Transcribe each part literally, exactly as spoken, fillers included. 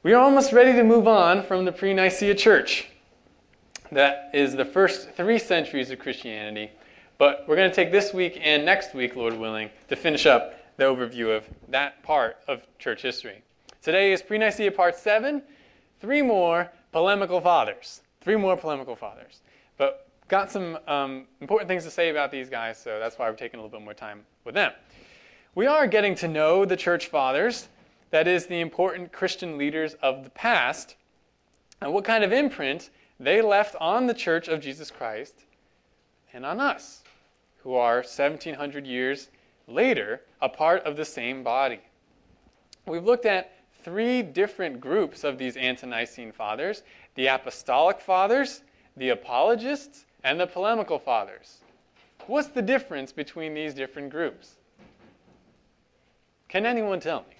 We are almost ready to move on from the pre-Nicene Church. That is the first three centuries of Christianity. But we're going to take this week and next week, Lord willing, to finish up the overview of that part of church history. Today is pre-Nicene part seven, three more polemical fathers. Three more polemical fathers. But got some um, important things to say about these guys, so that's why we're taking a little bit more time with them. We are getting to know the church fathers, that is, the important Christian leaders of the past, and what kind of imprint they left on the Church of Jesus Christ and on us, who are seventeen hundred years later a part of the same body. We've looked at three different groups of these ante-Nicene fathers: the Apostolic Fathers, the Apologists, and the Polemical Fathers. What's the difference between these different groups? Can anyone tell me?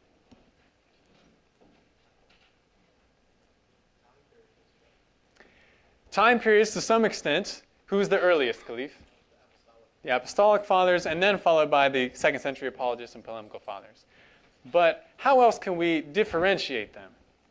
Time periods to some extent. Who's the earliest, Khalif? The Apostolic Fathers, and then followed by the second century Apologists and Polemical Fathers. But how else can we differentiate them?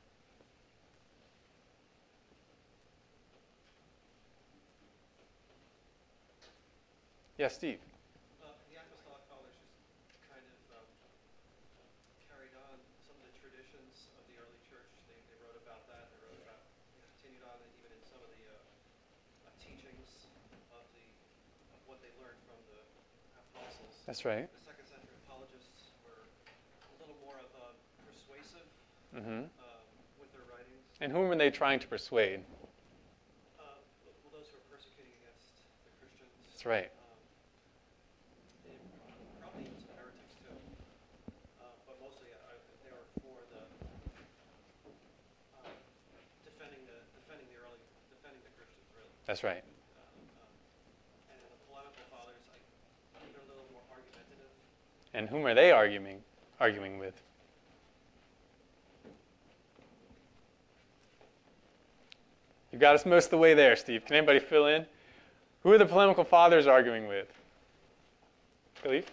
Yes, Steve? Uh, the Apostolic Fathers just kind of um, carried on some of the traditions of the early church. They, they wrote about that. They wrote about, you know, continued on even in some of the uh, uh, teachings of the of what they learned from the apostles. That's right. The second century Apologists were a little more of a persuasive Mm-hmm. um, with their writings. And whom were they trying to persuade? Uh, well, those who were persecuting against the Christians. That's right. Probably even some heretics too, uh, but mostly I, they were for the uh, defending the defending the early defending the Christians really. That's right. Uh, um, and in the polemical fathers, I think they're a little more argumentative. And whom are they arguing arguing with? You got us most of the way there, Steve. Can anybody fill in? Who are the polemical fathers arguing with? Khalif?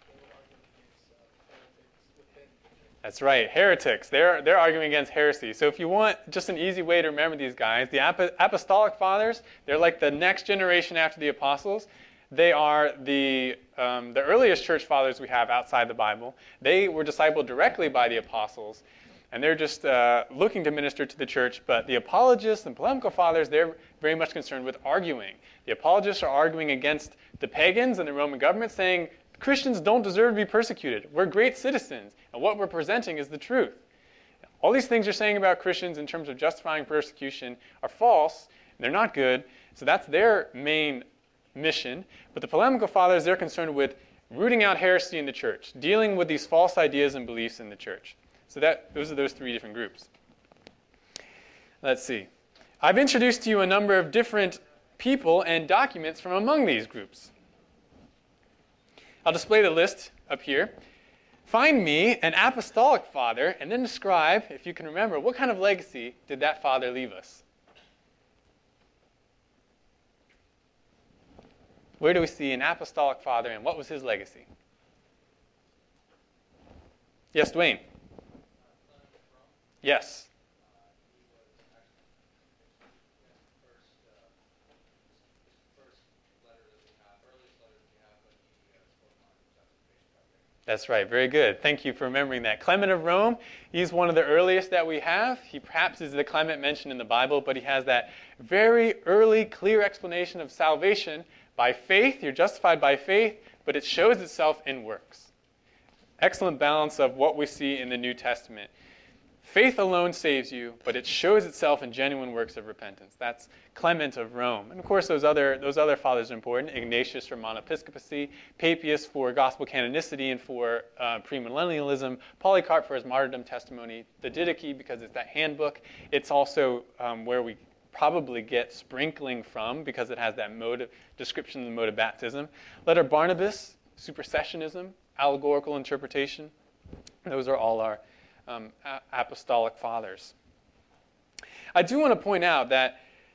That's right, heretics. They're, they're arguing against heresy. So if you want just an easy way to remember these guys, the ap- Apostolic Fathers, they're like the next generation after the Apostles. They are the, um, the earliest church fathers we have outside the Bible. They were discipled directly by the Apostles, and they're just uh, looking to minister to the church. But the Apologists and Polemical Fathers, they're very much concerned with arguing. The Apologists are arguing against the pagans and the Roman government, saying Christians don't deserve to be persecuted. We're great citizens, and what we're presenting is the truth. All these things you're saying about Christians in terms of justifying persecution are false. They're not good. So that's their main mission. But the Polemical Fathers, they're concerned with rooting out heresy in the church, dealing with these false ideas and beliefs in the church. So that those are those three different groups. Let's see. I've introduced to you a number of different people and documents from among these groups. I'll display the list up here. Find me an apostolic father and then describe, if you can remember, what kind of legacy did that father leave us? Where do we see an apostolic father and what was his legacy? Yes, Dwayne? Yes. That's right. Very good. Thank you for remembering that. Clement of Rome, he's one of the earliest that we have. He perhaps is the Clement mentioned in the Bible, but he has that very early, clear explanation of salvation by faith. You're justified by faith, but it shows itself in works. Excellent balance of what we see in the New Testament. Faith alone saves you, but it shows itself in genuine works of repentance. That's Clement of Rome. And of course, those other, those other fathers are important. Ignatius for monoepiscopacy, Papias for gospel canonicity and for uh, premillennialism, Polycarp for his martyrdom testimony, the Didache because it's that handbook. It's also um, where we probably get sprinkling from because it has that mode of description of the mode of baptism. Letter Barnabas, supersessionism, allegorical interpretation. Those are all our Um, a- apostolic fathers. I do want to point out that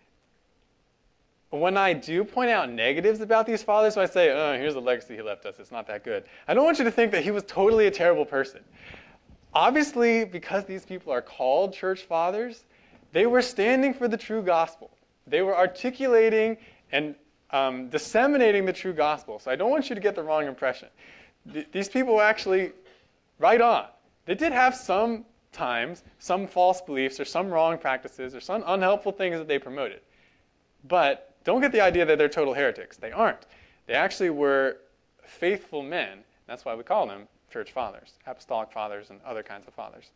when I do point out negatives about these fathers, so I say, oh, here's the legacy he left us, it's not that good. I don't want you to think that he was totally a terrible person. obviously, because these people are called church fathers, they were standing for the true gospel. They were articulating and um, disseminating the true gospel. So I don't want you to get the wrong impression. Th- these people were actually right on. They did have some times, some false beliefs or some wrong practices or some unhelpful things that they promoted. But don't get the idea that they're total heretics. They aren't. They actually were faithful men. That's why we call them church fathers, apostolic fathers, and other kinds of fathers.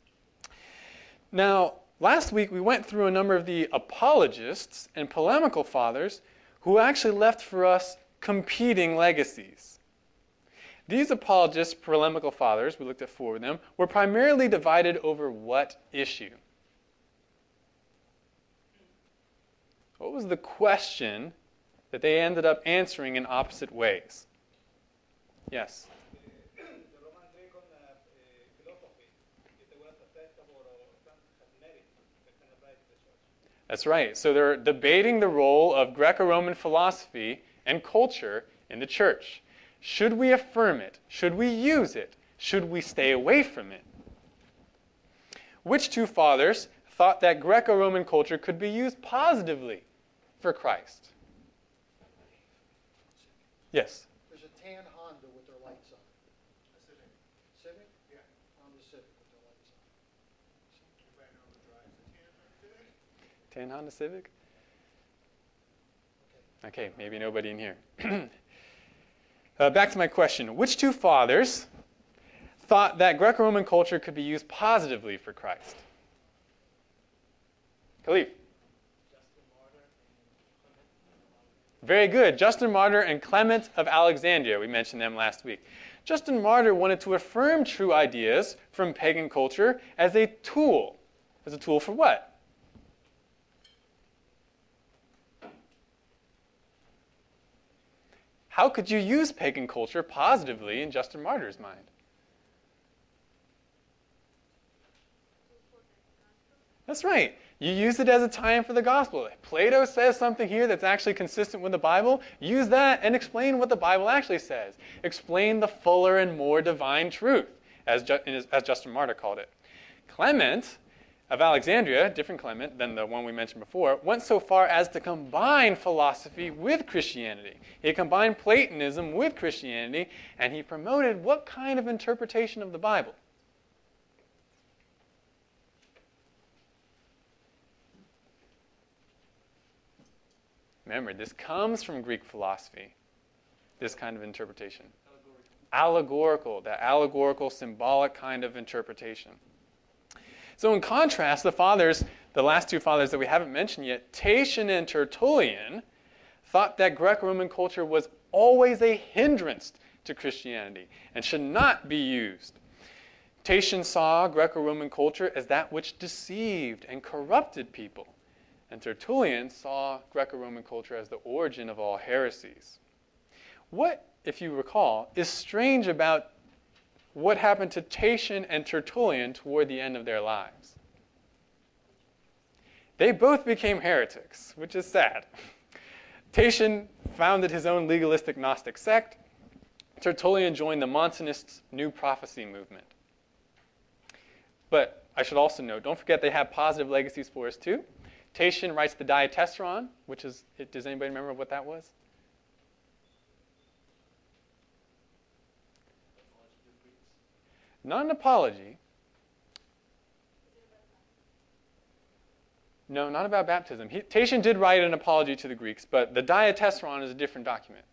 Now, last week we went through a number of the apologists and polemical fathers who actually left for us competing legacies. These apologists, polemical fathers, we looked at four of them, were primarily divided over what issue? What was the question that they ended up answering in opposite ways? Yes? That's right. So they're debating the role of Greco-Roman philosophy and culture in the church. Should we affirm it? Should we use it? Should we stay away from it? Which two fathers thought that Greco-Roman culture could be used positively for Christ? Yes? There's a tan Honda with their lights on. A Civic. Civic? Yeah. Honda Civic with their lights on. Anybody know who drives a tan Honda Civic? Tan Honda Civic? Okay. Okay, maybe nobody in here. uh, back to my question. Which two fathers thought that Greco-Roman culture could be used positively for Christ? Khalif. Very good. Justin Martyr and Clement of Alexandria. We mentioned them last week. Justin Martyr wanted to affirm true ideas from pagan culture as a tool. As a tool for what? How could you use pagan culture positively in Justin Martyr's mind? That's right. You use it as a tie-in for the gospel. If Plato says something here that's actually consistent with the Bible, use that and explain what the Bible actually says. Explain the fuller and more divine truth, as, Ju- as Justin Martyr called it. Clement of Alexandria, different Clement than the one we mentioned before, went so far as to combine philosophy with Christianity. He combined Platonism with Christianity, and he promoted what kind of interpretation of the Bible? Remember, this comes from Greek philosophy, this kind of interpretation. Allegorical. Allegorical, that allegorical, symbolic kind of interpretation. So in contrast, the fathers, the last two fathers that we haven't mentioned yet, Tatian and Tertullian, thought that Greco-Roman culture was always a hindrance to Christianity and should not be used. Tatian saw Greco-Roman culture as that which deceived and corrupted people. And Tertullian saw Greco-Roman culture as the origin of all heresies. What, if you recall, is strange about what happened to Tatian and Tertullian toward the end of their lives? They both became heretics, which is sad. Tatian founded his own legalistic Gnostic sect. Tertullian joined the Montanists' New Prophecy movement. But I should also note, don't forget they have positive legacies for us too. Tatian writes the Diatessaron, which is, does anybody remember what that was? Not an apology. No, not about baptism. He, Tatian did write an apology to the Greeks, but the Diatessaron is a different document.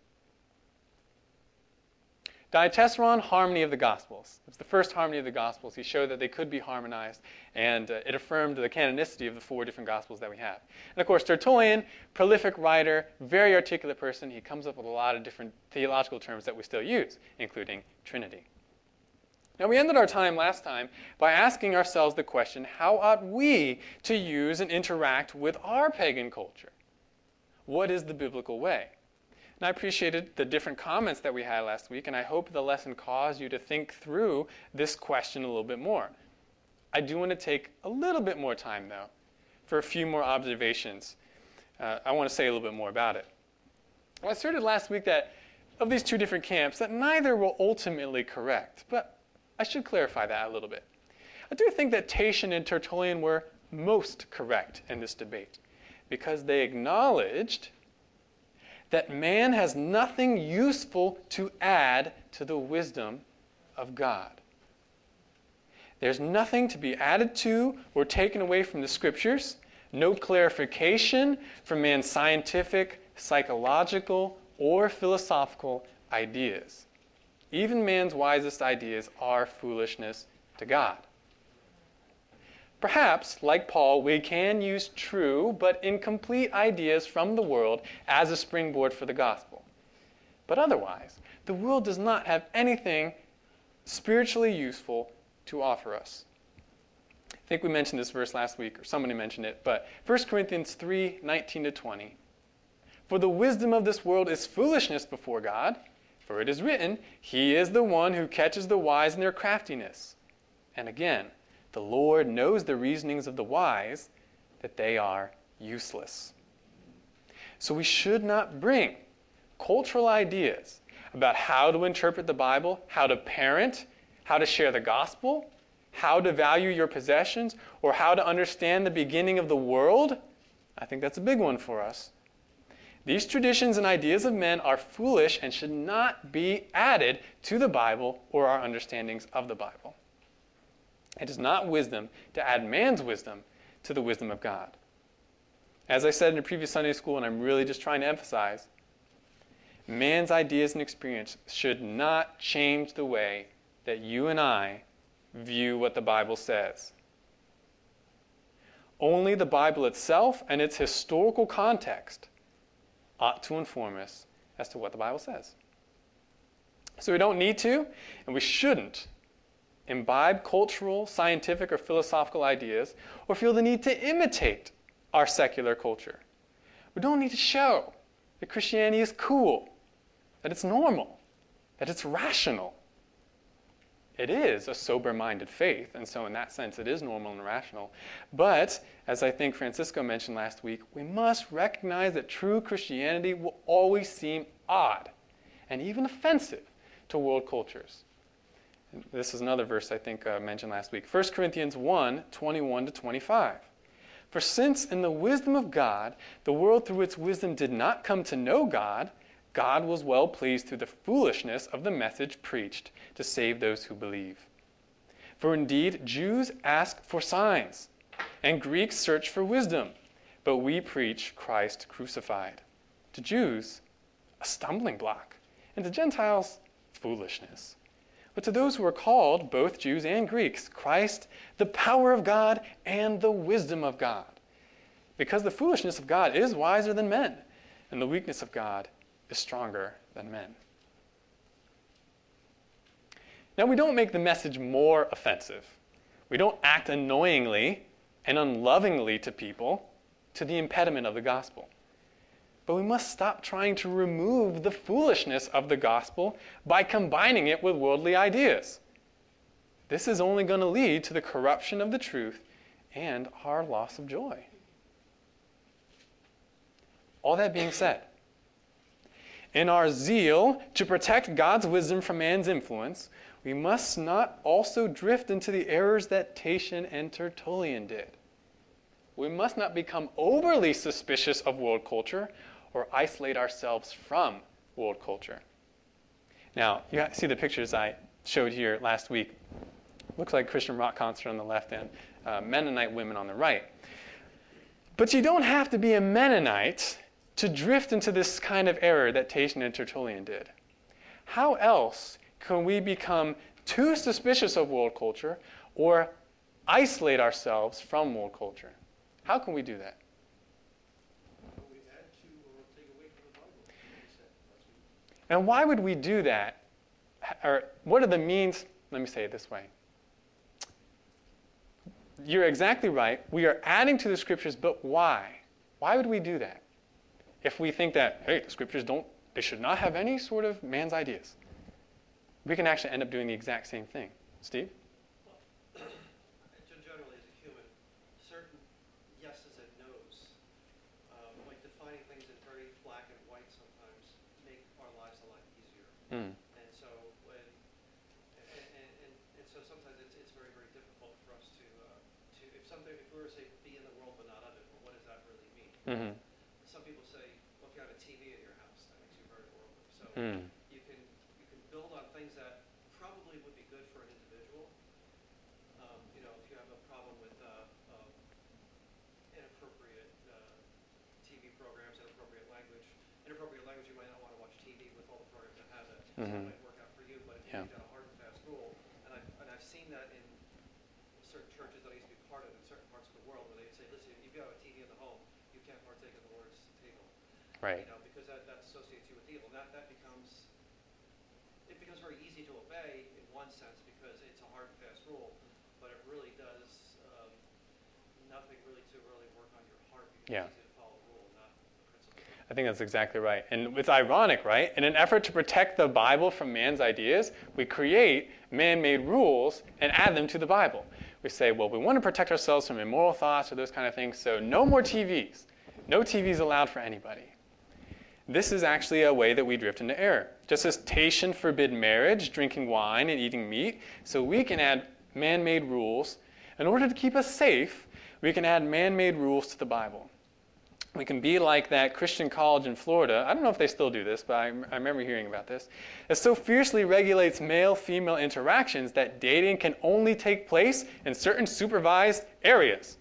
Diatessaron, Harmony of the Gospels. It's the first harmony of the Gospels. He showed that they could be harmonized, and uh, it affirmed the canonicity of the four different Gospels that we have. And of course, Tertullian, prolific writer, very articulate person. He comes up with a lot of different theological terms that we still use, including Trinity. Now, we ended our time last time by asking ourselves the question, how ought we to use and interact with our pagan culture? What is the biblical way? And I appreciated the different comments that we had last week, and I hope the lesson caused you to think through this question a little bit more. I do want to take a little bit more time, though, for a few more observations. Uh, I want to say a little bit more about it. I asserted last week that of these two different camps, that neither were ultimately correct, but I should clarify that a little bit. I do think that Tatian and Tertullian were most correct in this debate, because they acknowledged that man has nothing useful to add to the wisdom of God. There's nothing to be added to or taken away from the Scriptures, no clarification from man's scientific, psychological, or philosophical ideas. Even man's wisest ideas are foolishness to God. Perhaps, like Paul, we can use true but incomplete ideas from the world as a springboard for the gospel. But otherwise, the world does not have anything spiritually useful to offer us. I think we mentioned this verse last week, or somebody mentioned it, but First Corinthians three, nineteen to twenty. For the wisdom of this world is foolishness before God, for it is written, He is the one who catches the wise in their craftiness. And again, the Lord knows the reasonings of the wise, that they are useless. So we should not bring cultural ideas about how to interpret the Bible, how to parent, how to share the gospel, how to value your possessions, or how to understand the beginning of the world. I think that's a big one for us. These traditions and ideas of men are foolish and should not be added to the Bible or our understandings of the Bible. It is not wisdom to add man's wisdom to the wisdom of God. As I said in a previous Sunday school, and I'm really just trying to emphasize, man's ideas and experience should not change the way that you and I view what the Bible says. Only the Bible itself and its historical context ought to inform us as to what the Bible says. So we don't need to, and we shouldn't, imbibe cultural, scientific, or philosophical ideas, or feel the need to imitate our secular culture. We don't need to show that Christianity is cool, that it's normal, that it's rational. It is a sober-minded faith, and so in that sense it is normal and rational. But, as I think Francisco mentioned last week, we must recognize that true Christianity will always seem odd and even offensive to world cultures. And this is another verse I think I uh, mentioned last week. First Corinthians one, twenty-one to twenty-five. For since in the wisdom of God, the world through its wisdom did not come to know God, God was well pleased through the foolishness of the message preached to save those who believe. For indeed, Jews ask for signs, and Greeks search for wisdom, but we preach Christ crucified. To Jews, a stumbling block, and to Gentiles, foolishness. But to those who are called, both Jews and Greeks, Christ, the power of God and the wisdom of God. Because the foolishness of God is wiser than men, and the weakness of God is stronger than men. Now, we don't make the message more offensive. We don't act annoyingly and unlovingly to people to the impediment of the gospel. But we must stop trying to remove the foolishness of the gospel by combining it with worldly ideas. This is only going to lead to the corruption of the truth and our loss of joy. All that being said, in our zeal to protect God's wisdom from man's influence, we must not also drift into the errors that Tatian and Tertullian did. We must not become overly suspicious of world culture or isolate ourselves from world culture. Now, you see the pictures I showed here last week. Looks like a Christian rock concert on the left and uh, Mennonite women on the right. But you don't have to be a Mennonite to drift into this kind of error that Tatian and Tertullian did. How else can we become too suspicious of world culture or isolate ourselves from world culture? How can we do that? We add to or take away from the Bible, like you said last week. And why would we do that? Or what are the means? Let me say it this way. You're exactly right. We are adding to the scriptures, but why? Why would we do that? If we think that, hey, the scriptures don't, they should not have any sort of man's ideas. We can actually end up doing the exact same thing. Steve? Well, generally, as a human, certain yeses and nos, um, like defining things in very black and white sometimes, make our lives a lot easier. Mm. And so when, and, and, and, and so sometimes it's, it's very, very difficult for us something, if we were to say, be in the world but not of it, well, what does that really mean? Mm-hmm. Some people say, well, if you have a T V in your house, that makes you very worldly. So Mm. you can you can build on things that probably would be good for an individual. Um, you know, if you have a problem with uh, uh, inappropriate uh, T V programs, inappropriate language, inappropriate language, you might not want to watch T V with all the programs that have it. So Mm-hmm. it might work out for you, but if Yeah. you've got a hard and fast rule, and I've, and I've seen that in certain churches that I used to be part of in certain parts of the world, where they say, listen, if you've got a T V in the home, you can't partake in the Lord's table. Right. You know, because that, that associates you with evil. And that, that becomes, it becomes very easy to obey in one sense because it's a hard and fast rule, but it really does um, nothing really to really work on your heart because Yeah. it's easy to follow the rule, not the principle. I think that's exactly right. And it's ironic, right? In an effort to protect the Bible from man's ideas, we create man-made rules and add them to the Bible. We say, well, we want to protect ourselves from immoral thoughts or those kind of things, so no more T Vs. No T Vs allowed for anybody. This is actually a way that we drift into error. Just as Tatian forbid marriage, drinking wine, and eating meat, so we can add man-made rules. In order to keep us safe, we can add man-made rules to the Bible. We can be like that Christian college in Florida. I don't know if they still do this, but I, I remember hearing about this. It so fiercely regulates male-female interactions that dating can only take place in certain supervised areas.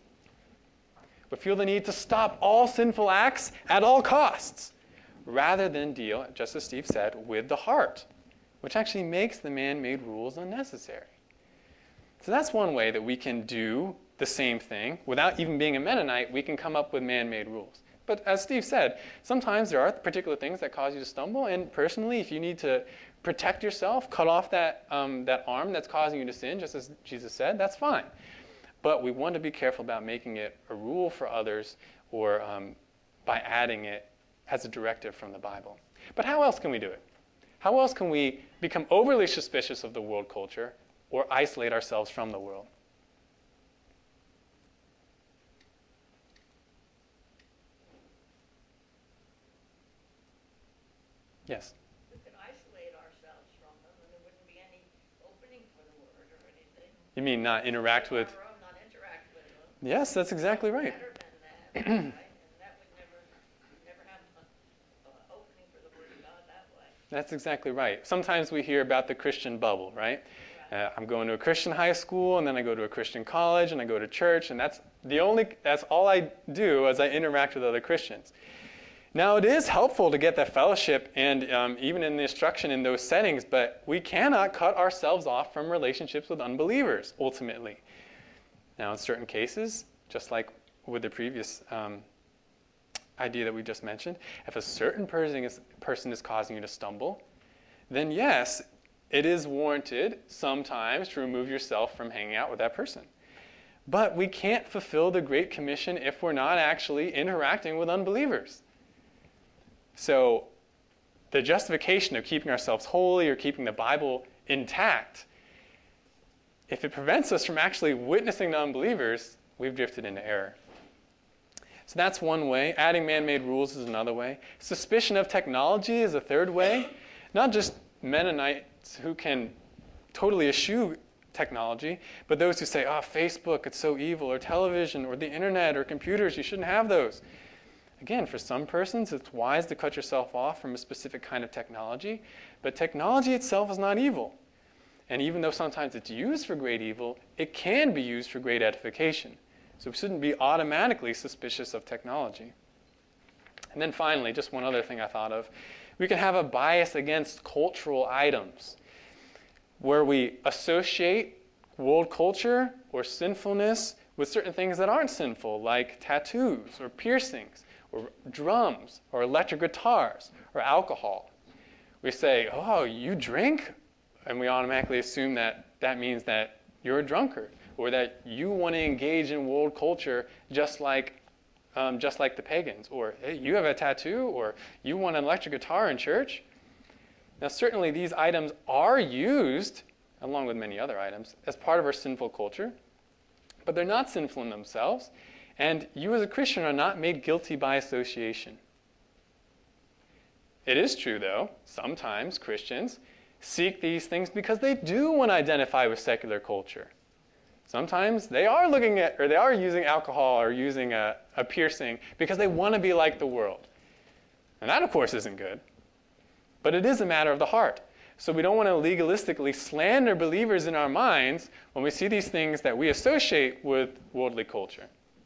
We feel the need to stop all sinful acts at all costs, rather than deal, just as Steve said, with the heart, which actually makes the man-made rules unnecessary. So that's one way that we can do the same thing. Without even being a Mennonite, we can come up with man-made rules. But as Steve said, sometimes there are particular things that cause you to stumble, and personally, if you need to protect yourself, cut off that, um, that arm that's causing you to sin, just as Jesus said, that's fine. But we want to be careful about making it a rule for others or um, by adding it as a directive from the Bible. But how else can we do it? How else can we become overly suspicious of the world culture or isolate ourselves from the world? Yes? We could isolate ourselves from them, and there wouldn't be any opening for the word or anything. You mean not interact with... Our own, not interact with them. Yes, that's exactly right. Better than that, right? And that would never, never have an uh, opening for the word of God that way. That's exactly right. Sometimes we hear about the Christian bubble, right? Uh, I'm going to a Christian high school, and then I go to a Christian college, and I go to church, and that's the only, that's all I do as I interact with other Christians. Now, it is helpful to get that fellowship and um, even in the instruction in those settings, but we cannot cut ourselves off from relationships with unbelievers, ultimately. Now, in certain cases, just like with the previous um, idea that we just mentioned, if a certain person is, person is causing you to stumble, then yes, it is warranted sometimes to remove yourself from hanging out with that person. But we can't fulfill the Great Commission if we're not actually interacting with unbelievers. So the justification of keeping ourselves holy or keeping the Bible intact, if it prevents us from actually witnessing to unbelievers, we've drifted into error. So that's one way. Adding man-made rules is another way. Suspicion of technology is a third way. Not just Mennonites who can totally eschew technology, but those who say, oh, Facebook, it's so evil, or television, or the internet, or computers, you shouldn't have those. Again, for some persons, it's wise to cut yourself off from a specific kind of technology, but technology itself is not evil. And even though sometimes it's used for great evil, it can be used for great edification. So we shouldn't be automatically suspicious of technology. And then finally, just one other thing I thought of. We can have a bias against cultural items, where we associate world culture or sinfulness with certain things that aren't sinful, like tattoos or piercings, or drums, or electric guitars, or alcohol. We say, oh, you drink? And we automatically assume that that means that you're a drunkard, or that you want to engage in world culture just like, um, just like the pagans, or hey, you have a tattoo, or you want an electric guitar in church. Now, certainly these items are used, along with many other items, as part of our sinful culture, but they're not sinful in themselves. And you as a Christian are not made guilty by association. It is true, though, sometimes Christians seek these things because they do want to identify with secular culture. Sometimes they are looking at, or they are using alcohol or using a, a piercing because they want to be like the world. And that, of course, isn't good. But it is a matter of the heart. So we don't want to legalistically slander believers in our minds when we see these things that we associate with worldly culture.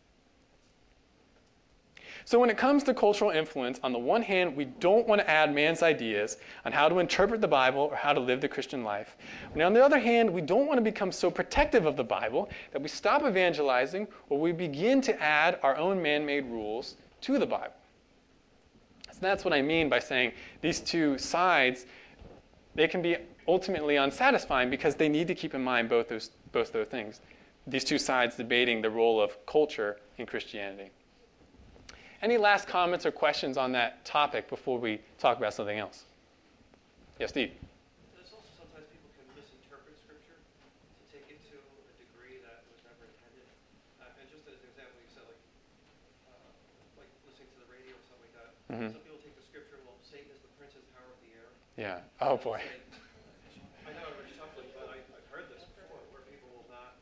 So when it comes to cultural influence, on the one hand, we don't want to add man's ideas on how to interpret the Bible or how to live the Christian life. And on the other hand, we don't want to become so protective of the Bible that we stop evangelizing or we begin to add our own man-made rules to the Bible. So that's what I mean by saying these two sides, they can be ultimately unsatisfying because they need to keep in mind both those, both those things. These two sides debating the role of culture in Christianity. Any last comments or questions on that topic before we talk about something else? Yes, Steve? There's also sometimes people can misinterpret Scripture to take it to a degree that was never intended. Uh, and just as an example, you said like, uh, like listening to the radio or something like that. Mm-hmm. Some people take the Scripture, well, Satan is the prince of the power of the air. Yeah. Oh, boy. I know everybody's chuckling, but I, I've heard this before, where people will not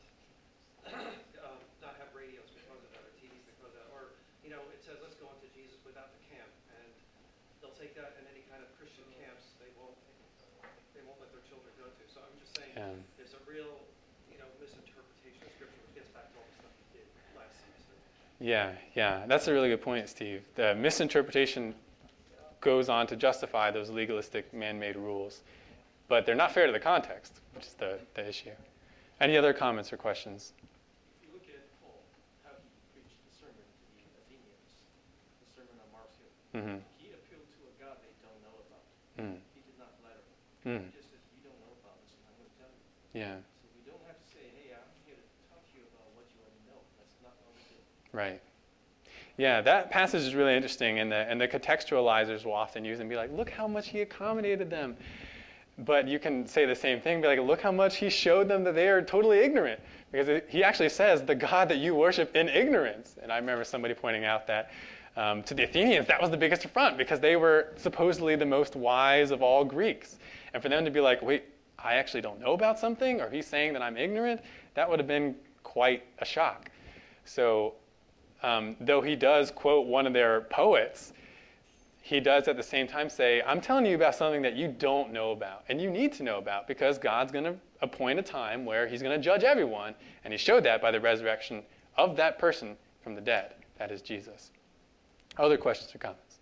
um, not have radios because of that, or T Vs because of that, or you know, it says let's go into Jesus without the camp, and they'll take that in any kind of Christian camps. They won't they won't let their children go to. So I'm just saying, Yeah. there's a real you know misinterpretation of Scripture, which gets back to all the stuff you did last semester. Yeah, yeah. That's a really good point, Steve. The misinterpretation goes on to justify those legalistic man-made rules. But they're not fair to the context, which is the, the issue. Any other comments or questions? If you look at Paul, how he preached the sermon to the Athenians, the sermon on Mars Hill, Mm-hmm. he appealed to a God they don't know about. Mm. He did not flatter them. Mm. He just says, you don't know about this, and I'm going to tell you. Yeah, So we don't have to say, hey, I'm here to talk to you about what you already know. That's not what we do. right. Yeah, that passage is really interesting, and the, and the contextualizers will often use it and be like, look how much he accommodated them. But you can say the same thing, be like, look how much he showed them that they are totally ignorant. Because it, he actually says, the God that you worship in ignorance. And I remember somebody pointing out that um, to the Athenians, that was the biggest affront, because they were supposedly the most wise of all Greeks. And for them to be like, wait, I actually don't know about something, or he's saying that I'm ignorant, that would have been quite a shock. So um, though he does quote one of their poets, he does at the same time say, I'm telling you about something that you don't know about and you need to know about, because God's going to appoint a time where he's going to judge everyone. And he showed that by the resurrection of that person from the dead. That is Jesus. Other questions or comments?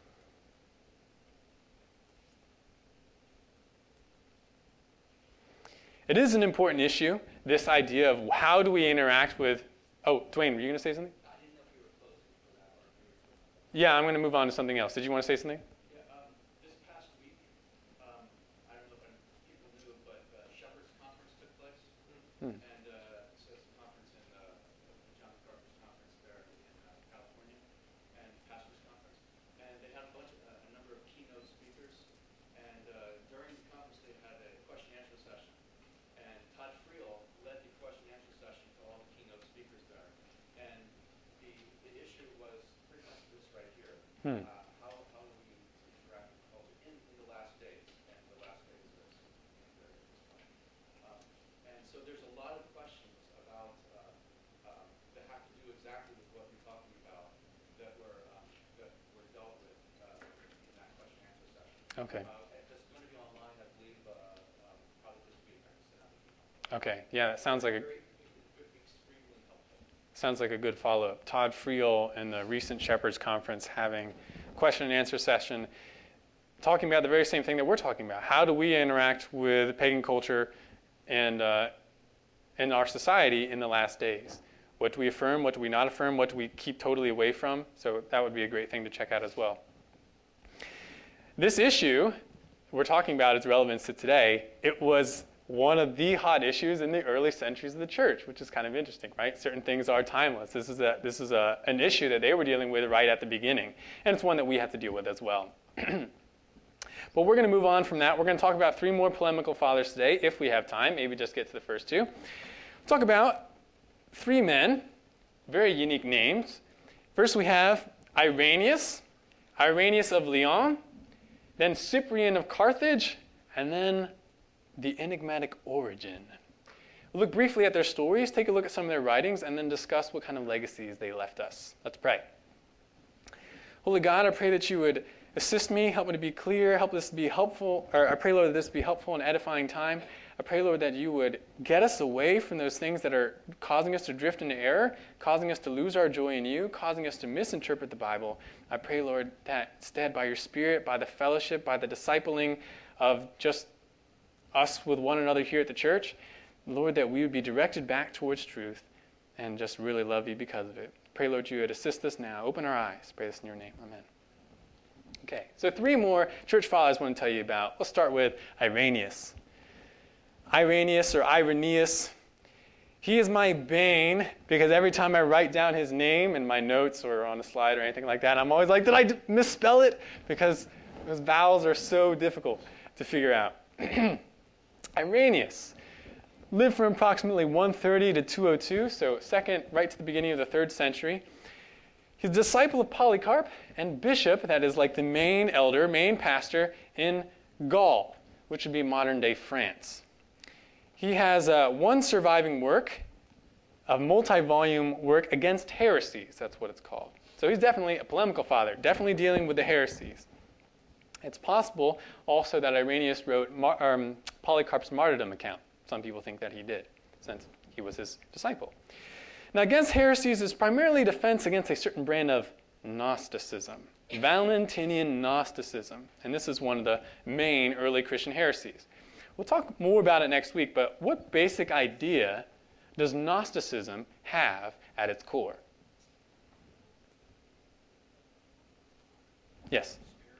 It is an important issue, this idea of how do we interact with... Oh, Dwayne, were you going to say something? Yeah, I'm going to move on to something else. Did you want to say something? Yeah, um, this past week, um, I don't know if people knew, but uh, Shepherd's Conference took place. Hmm. And uh, so it's a conference in uh, John MacArthur's conference there in uh, California, and Pastors Conference. And they had a bunch of, uh, a number of keynote speakers. And uh, during the conference, they had a question and answer session. And Todd Friel led the question and answer session to all the keynote speakers there. And the, the issue was pretty much this right here. Hmm. Uh, how, how do we interact with culture in, in the last days? And the last days is very at this point. Um, and so there's a lot of questions about uh, um, that have to do exactly with what you're talking about that were um, that were dealt with uh, in that question and answer session. Okay. Uh, that's going to be online, I believe, uh, um, probably this week. I can send out the email. Okay. Yeah, that sounds like a Very, it would be extremely helpful. sounds like a good follow-up. Todd Friel in the recent Shepherds Conference having question and answer session, talking about the very same thing that we're talking about. How do we interact with pagan culture and uh, in our society in the last days? What do we affirm? What do we not affirm? What do we keep totally away from? So that would be a great thing to check out as well. This issue we're talking about its relevance to today. It was one of the hot issues in the early centuries of the church, which is kind of interesting, right? Certain things are timeless. This is a this is a an issue that they were dealing with right at the beginning, and it's one that we have to deal with as well. But we're going to move on from that. We're going to talk about three more polemical fathers today, if we have time. Maybe just get to the first two. We'll talk about three men, very unique names. First, we have Irenaeus, Irenaeus of Lyon, then Cyprian of Carthage, and then the enigmatic Origen. We'll look briefly at their stories, take a look at some of their writings, and then discuss what kind of legacies they left us. Let's pray. Holy God, I pray that you would assist me, help me to be clear, help this to be helpful, or I pray, Lord, that this be helpful and edifying time. I pray, Lord, that you would get us away from those things that are causing us to drift into error, causing us to lose our joy in you, causing us to misinterpret the Bible. I pray, Lord, that instead by your Spirit, by the fellowship, by the discipling of just us with one another here at the church, Lord, that we would be directed back towards truth and just really love you because of it. Pray, Lord, you would assist us now. Open our eyes. Pray this in your name. Amen. Okay, so three more church fathers I want to tell you about. Let's start with Irenaeus. Irenaeus or Irenaeus. He is my bane because every time I write down his name in my notes or on a slide or anything like that, I'm always like, did I d- misspell it? Because those vowels are so difficult to figure out. Irenaeus lived from approximately one thirty to two oh two, so second, right to the beginning of the third century. He's a disciple of Polycarp and bishop, that is like the main elder, main pastor in Gaul, which would be modern-day France. He has uh, one surviving work, a multi-volume work against heresies, that's what it's called. So he's definitely a polemical father, definitely dealing with the heresies. It's possible also that Irenaeus wrote Mar- um, Polycarp's martyrdom account. Some people think that he did, since he was his disciple. Now, against heresies is primarily defense against a certain brand of Gnosticism, Valentinian Gnosticism. And this is one of the main early Christian heresies. We'll talk more about it next week, but what basic idea does Gnosticism have at its core? Yes?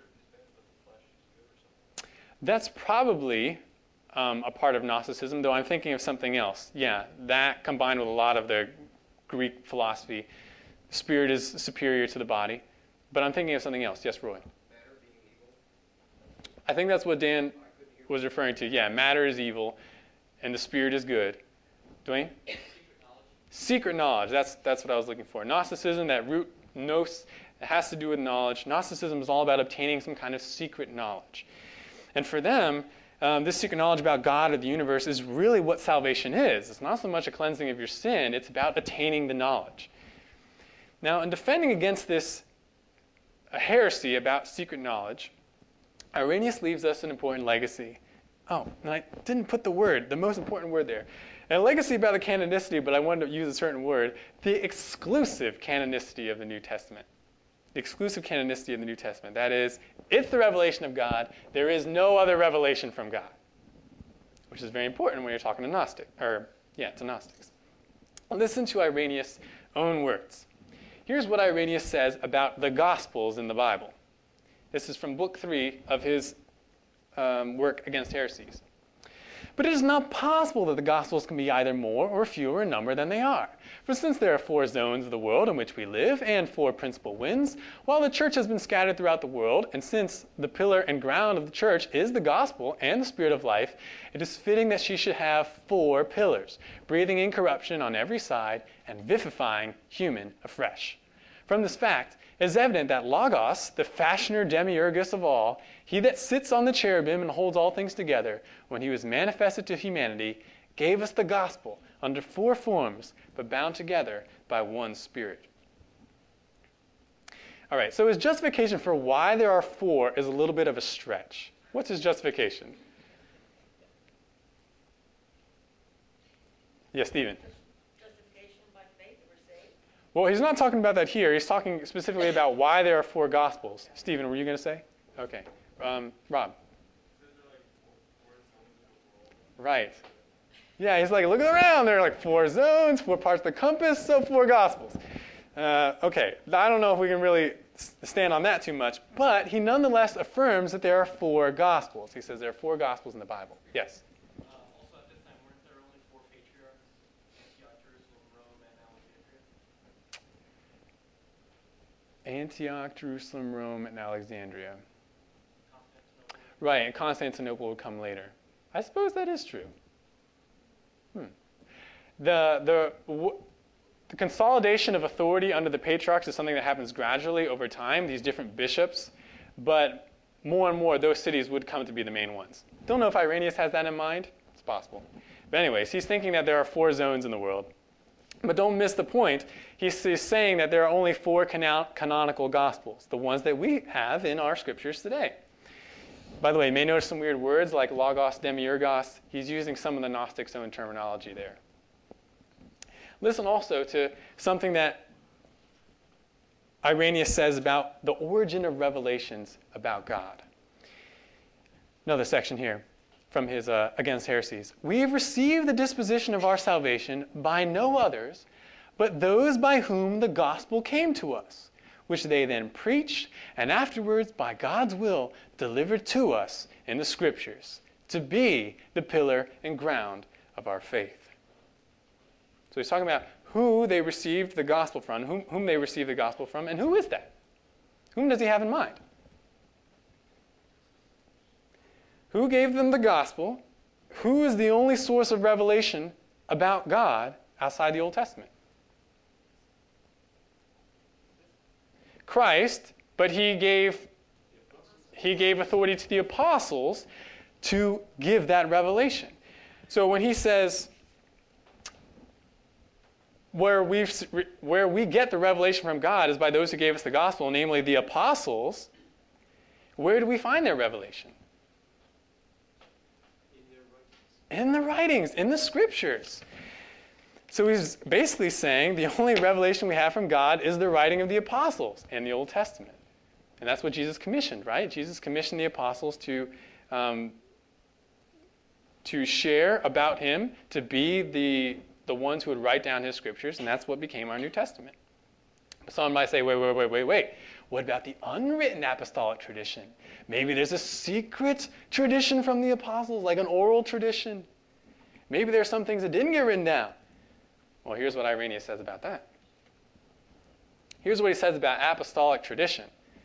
That's probably um, a part of Gnosticism, though I'm thinking of something else. Yeah, that combined with a lot of the Greek philosophy, spirit is superior to the body. But I'm thinking of something else. Yes, Roy? Matter being evil. I think that's what Dan was referring to. Yeah, matter is evil, and the spirit is good. Dwayne? Secret knowledge. Secret knowledge. That's that's what I was looking for. Gnosticism, that root gnos, it has to do with knowledge. Gnosticism is all about obtaining some kind of secret knowledge. And for them, um, this secret knowledge about God or the universe is really what salvation is. It's not so much a cleansing of your sin. It's about attaining the knowledge. Now, in defending against this a heresy about secret knowledge, Irenaeus leaves us an important legacy. Oh, and I didn't put the word, the most important word there. A legacy about the canonicity, but I wanted to use a certain word, the exclusive canonicity of the New Testament. The exclusive canonicity of the New Testament. That is, it's the revelation of God. There is no other revelation from God, which is very important when you're talking to Gnostic, or yeah, to Gnostics. Listen to Irenaeus' own words. Here's what Irenaeus says about the Gospels in the Bible. This is from book three of his um, work against heresies. But it is not possible that the Gospels can be either more or fewer in number than they are. For since there are four zones of the world in which we live, and four principal winds, while the church has been scattered throughout the world, and since the pillar and ground of the church is the gospel and the spirit of life, it is fitting that she should have four pillars, breathing incorruption on every side, and vivifying human afresh. From this fact, it is evident that Logos, the fashioner demiurgus of all, he that sits on the cherubim and holds all things together, when he was manifested to humanity, gave us the gospel under four forms, but bound together by one Spirit. All right, so his justification for why there are four is a little bit of a stretch. What's his justification? Yes, Stephen? Justification by faith, we're saved. Well, he's not talking about that here. He's talking specifically about why there are four Gospels. Stephen, were you going to say? Okay. Um, Rob? Right. Yeah, he's like, look around. There are like four zones, four parts of the compass, so four Gospels. Uh, okay, I don't know if we can really stand on that too much, but he nonetheless affirms that there are four Gospels. He says there are four Gospels in the Bible. Yes? Uh, also at this time, weren't there only four patriarchs? Antioch, Jerusalem, Rome, and Alexandria? Antioch, Jerusalem, Rome, and Alexandria. Right, and Constantinople would come later. I suppose that is true. Hmm. The, the, w- the consolidation of authority under the patriarchs is something that happens gradually over time, these different bishops, but more and more those cities would come to be the main ones. Don't know if Irenaeus has that in mind. It's possible. But anyways, he's thinking that there are four zones in the world. But don't miss the point. He's, he's saying that there are only four canon- canonical gospels, the ones that we have in our scriptures today. By the way, you may notice some weird words like logos, demiurgos. He's using some of the Gnostic zone terminology there. Listen also to something that Irenaeus says about the origin of revelations about God. Another section here from his uh, Against Heresies. We have received the disposition of our salvation by no others, but those by whom the gospel came to us, which they then preached, and afterwards, by God's will, delivered to us in the Scriptures, to be the pillar and ground of our faith. So he's talking about who they received the gospel from, whom, whom they received the gospel from, and who is that? Whom does he have in mind? Who gave them the gospel? Who is the only source of revelation about God outside the Old Testament? Christ, but he gave, he gave authority to the apostles to give that revelation. So when he says, where, we've, where we get the revelation from God is by those who gave us the gospel, namely the apostles, where do we find their revelation? In the writings, in the scriptures. So he's basically saying the only revelation we have from God is the writing of the apostles in the Old Testament. And that's what Jesus commissioned, right? Jesus commissioned the apostles to, um, to share about him, to be the, the ones who would write down his scriptures, and that's what became our New Testament. Someone might say, wait, wait, wait, wait, wait. What about the unwritten apostolic tradition? Maybe there's a secret tradition from the apostles, like an oral tradition. Maybe there's some things that didn't get written down. Well, here's what Irenaeus says about that. Here's what he says about apostolic tradition.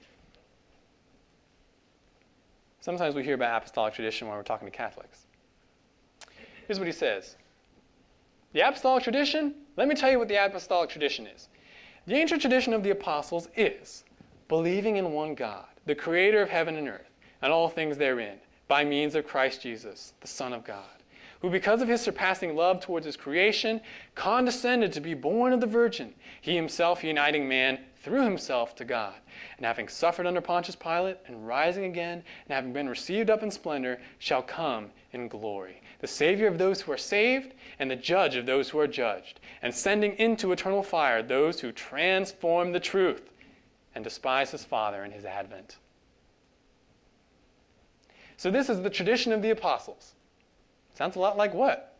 Sometimes we hear about apostolic tradition when we're talking to Catholics. Here's what he says. The apostolic tradition, let me tell you what the apostolic tradition is. The ancient tradition of the apostles is believing in one God, the creator of heaven and earth, and all things therein, by means of Christ Jesus, the Son of God, who because of his surpassing love towards his creation, condescended to be born of the Virgin, he himself uniting man through himself to God, and having suffered under Pontius Pilate, and rising again, and having been received up in splendor, shall come in glory, the Savior of those who are saved, and the judge of those who are judged, and sending into eternal fire those who transform the truth, and despise his Father in his advent. So this is the tradition of the apostles. Sounds a lot like what?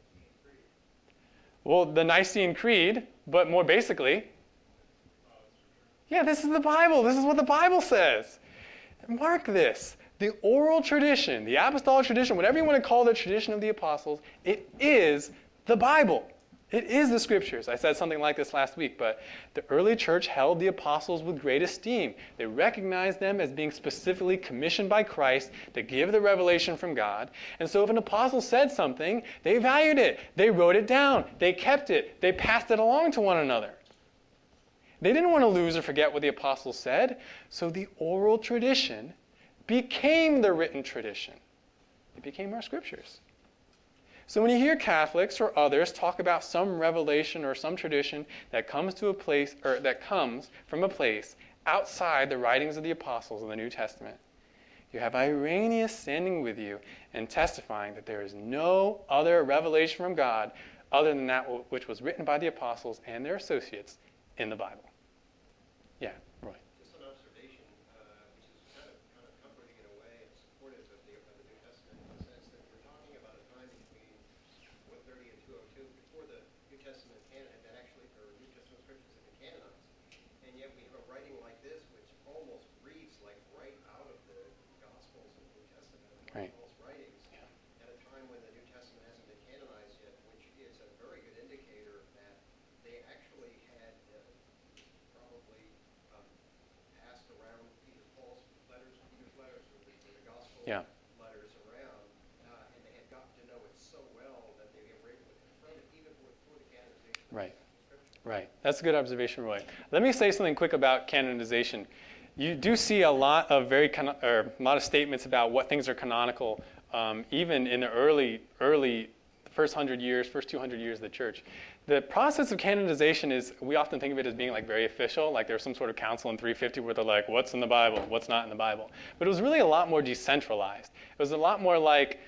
Well, the Nicene Creed, but more basically, yeah, this is the Bible. This is what the Bible says. Mark this. The oral tradition, the apostolic tradition, whatever you want to call the tradition of the apostles, it is the Bible. It is the scriptures. I said something like this last week, but the early church held the apostles with great esteem. They recognized them as being specifically commissioned by Christ to give the revelation from God. And so if an apostle said something, they valued it. They wrote it down. They kept it. They passed it along to one another. They didn't want to lose or forget what the apostles said, so the oral tradition became the written tradition. It became our scriptures. So when you hear Catholics or others talk about some revelation or some tradition that comes to a place or that comes from a place outside the writings of the apostles in the New Testament, you have Irenaeus standing with you and testifying that there is no other revelation from God other than that which was written by the apostles and their associates in the Bible. Yeah, Roy. Just an observation, uh, which is kind of, kind of comforting in a way and supportive of the, of the New Testament, in the sense that we're talking about a time between one thirty and two oh two, before the New Testament canon had been actually, or New Testament scriptures had been canonized. And yet we have a writing like this, which almost reads like right out of the Gospels of the New Testament, like Right. Paul's writings, Yeah. at a time when the New Testament hasn't been canonized yet, which is a very good indicator that they actually had uh, probably um, passed around Peter Paul's letters, Peter's letters, or the, or the gospel Yeah. letters around, uh, and they had gotten to know it so well that they were able to confirm it even before the canonization of Right. the scripture. Right. That's a good observation, Roy. Let me say something quick about canonization. You do see a lot of very cano- or a lot of statements about what things are canonical, um, even in the early, early, first hundred years, first two hundred years of the church. The process of canonization is, we often think of it as being like very official, like there's some sort of council in three fifty where they're like, what's in the Bible, what's not in the Bible. But it was really a lot more decentralized. It was a lot more like,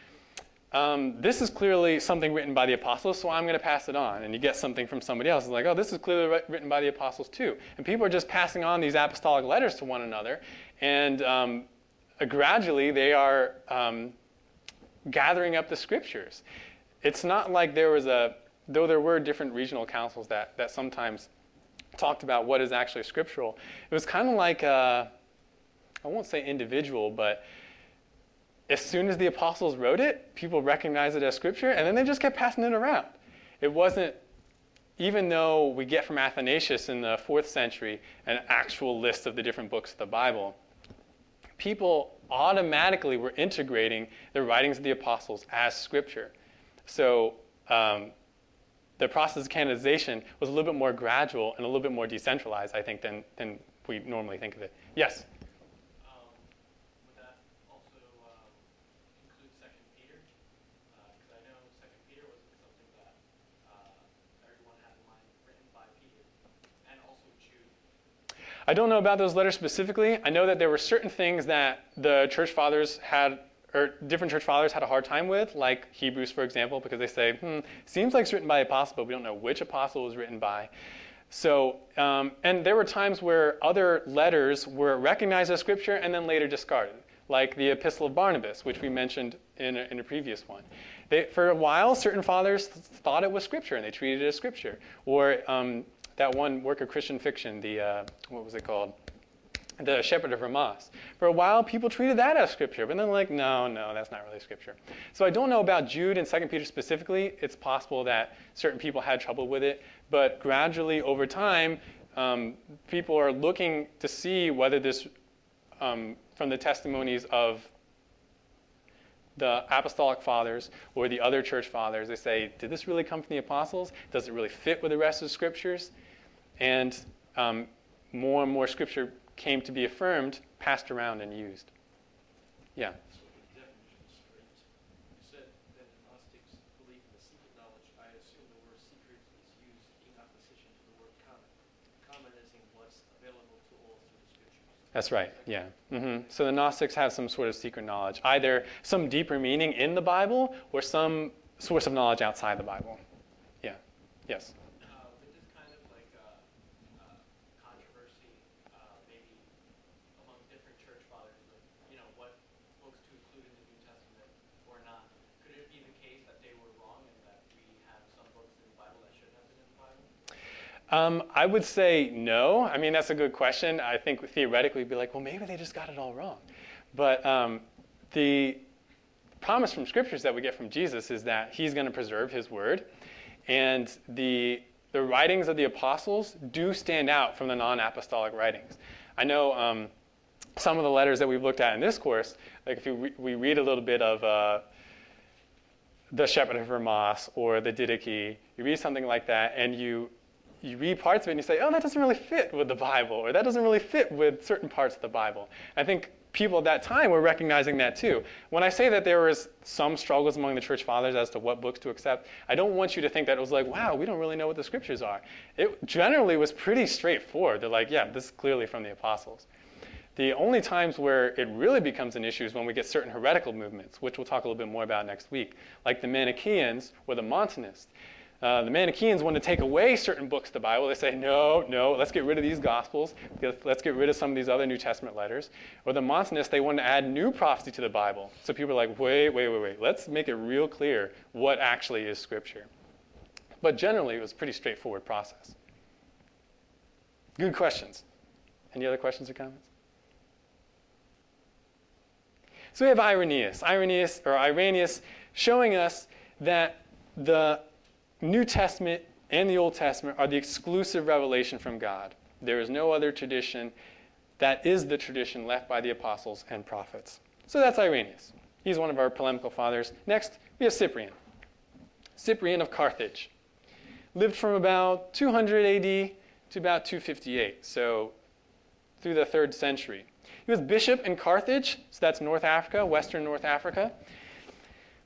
um, this is clearly something written by the apostles, so I'm going to pass it on. And you get something from somebody else. It's like, oh, this is clearly written by the apostles too. And people are just passing on these apostolic letters to one another. And um, gradually they are um, gathering up the scriptures. It's not like there was a, though there were different regional councils that, that sometimes talked about what is actually scriptural, it was kind of like, a, I won't say individual, but as soon as the apostles wrote it, people recognized it as scripture, and then they just kept passing it around. It wasn't, even though we get from Athanasius in the fourth century an actual list of the different books of the Bible, people automatically were integrating the writings of the apostles as scripture. So um, the process of canonization was a little bit more gradual and a little bit more decentralized, I think, than, than we normally think of it. Yes? Um, would that also um, include Second Peter? Because I know Second Peter wasn't something that uh, everyone had in mind written by Peter, and also Jude. I don't know about those letters specifically. I know that there were certain things that the church fathers had, or different church fathers had a hard time with, like Hebrews, for example, because they say, hmm, seems like it's written by apostle, but we don't know which apostle it was written by. So, um, and there were times where other letters were recognized as scripture and then later discarded, like the Epistle of Barnabas, which we mentioned in a, in a previous one. They, for a while, certain fathers th- thought it was scripture, and they treated it as scripture. Or um, that one work of Christian fiction, the, uh, what was it called? The Shepherd of Hermas. For a while, people treated that as scripture, but then like, no, no, that's not really scripture. So I don't know about Jude and Second Peter specifically. It's possible that certain people had trouble with it, but gradually over time, um, people are looking to see whether this, um, from the testimonies of the apostolic fathers or the other church fathers, they say, did this really come from the apostles? Does it really fit with the rest of the scriptures? And um, more and more scripture came to be affirmed, passed around, and used. Yeah? So the definition's great. You said that the Gnostics believe in the secret knowledge. I assume the word secret is used in opposition to the word common. Common is in what's available to all through the scriptures. That's right, yeah. Mm-hmm. So the Gnostics have some sort of secret knowledge, either some deeper meaning in the Bible or some source of knowledge outside the Bible. Yeah. Yes? Uh, with this kind of like uh, uh, controversy, uh, maybe among different church fathers, like, you know, what books to include in the New Testament or not, could it be the case that they were wrong and that we have some books in the Bible that shouldn't have been in the Bible? Um, I would say no. I mean, that's a good question. I think theoretically we'd be like, well, maybe they just got it all wrong. But um, the promise from scriptures that we get from Jesus is that he's going to preserve his word. And the, the writings of the apostles do stand out from the non-apostolic writings. I know um, some of the letters that we've looked at in this course, like if you re- we read a little bit of uh, the Shepherd of Hermas or the Didache, you read something like that, and you you read parts of it and you say, oh, that doesn't really fit with the Bible, or that doesn't really fit with certain parts of the Bible. I think people at that time were recognizing that too. When I say that there was some struggles among the church fathers as to what books to accept, I don't want you to think that it was like, wow, we don't really know what the scriptures are. It generally was pretty straightforward. They're like, yeah, this is clearly from the apostles. The only times where it really becomes an issue is when we get certain heretical movements, which we'll talk a little bit more about next week, like the Manichaeans or the Montanists. Uh, the Manichaeans want to take away certain books of the Bible. They say, no, no, let's get rid of these Gospels. Let's get rid of some of these other New Testament letters. Or the Montanists, they want to add new prophecy to the Bible. So people are like, wait, wait, wait, wait. Let's make it real clear what actually is Scripture. But generally, it was a pretty straightforward process. Good questions. Any other questions or comments? So we have Irenaeus. Irenaeus, or Irenaeus, showing us that the New Testament and the Old Testament are the exclusive revelation from God. There is no other tradition. That is the tradition left by the apostles and prophets. So that's Irenaeus. He's one of our polemical fathers. Next, we have Cyprian. Cyprian of Carthage. Lived from about two hundred A D to about two fifty-eight, so through the third century. He was bishop in Carthage, so that's North Africa, western North Africa.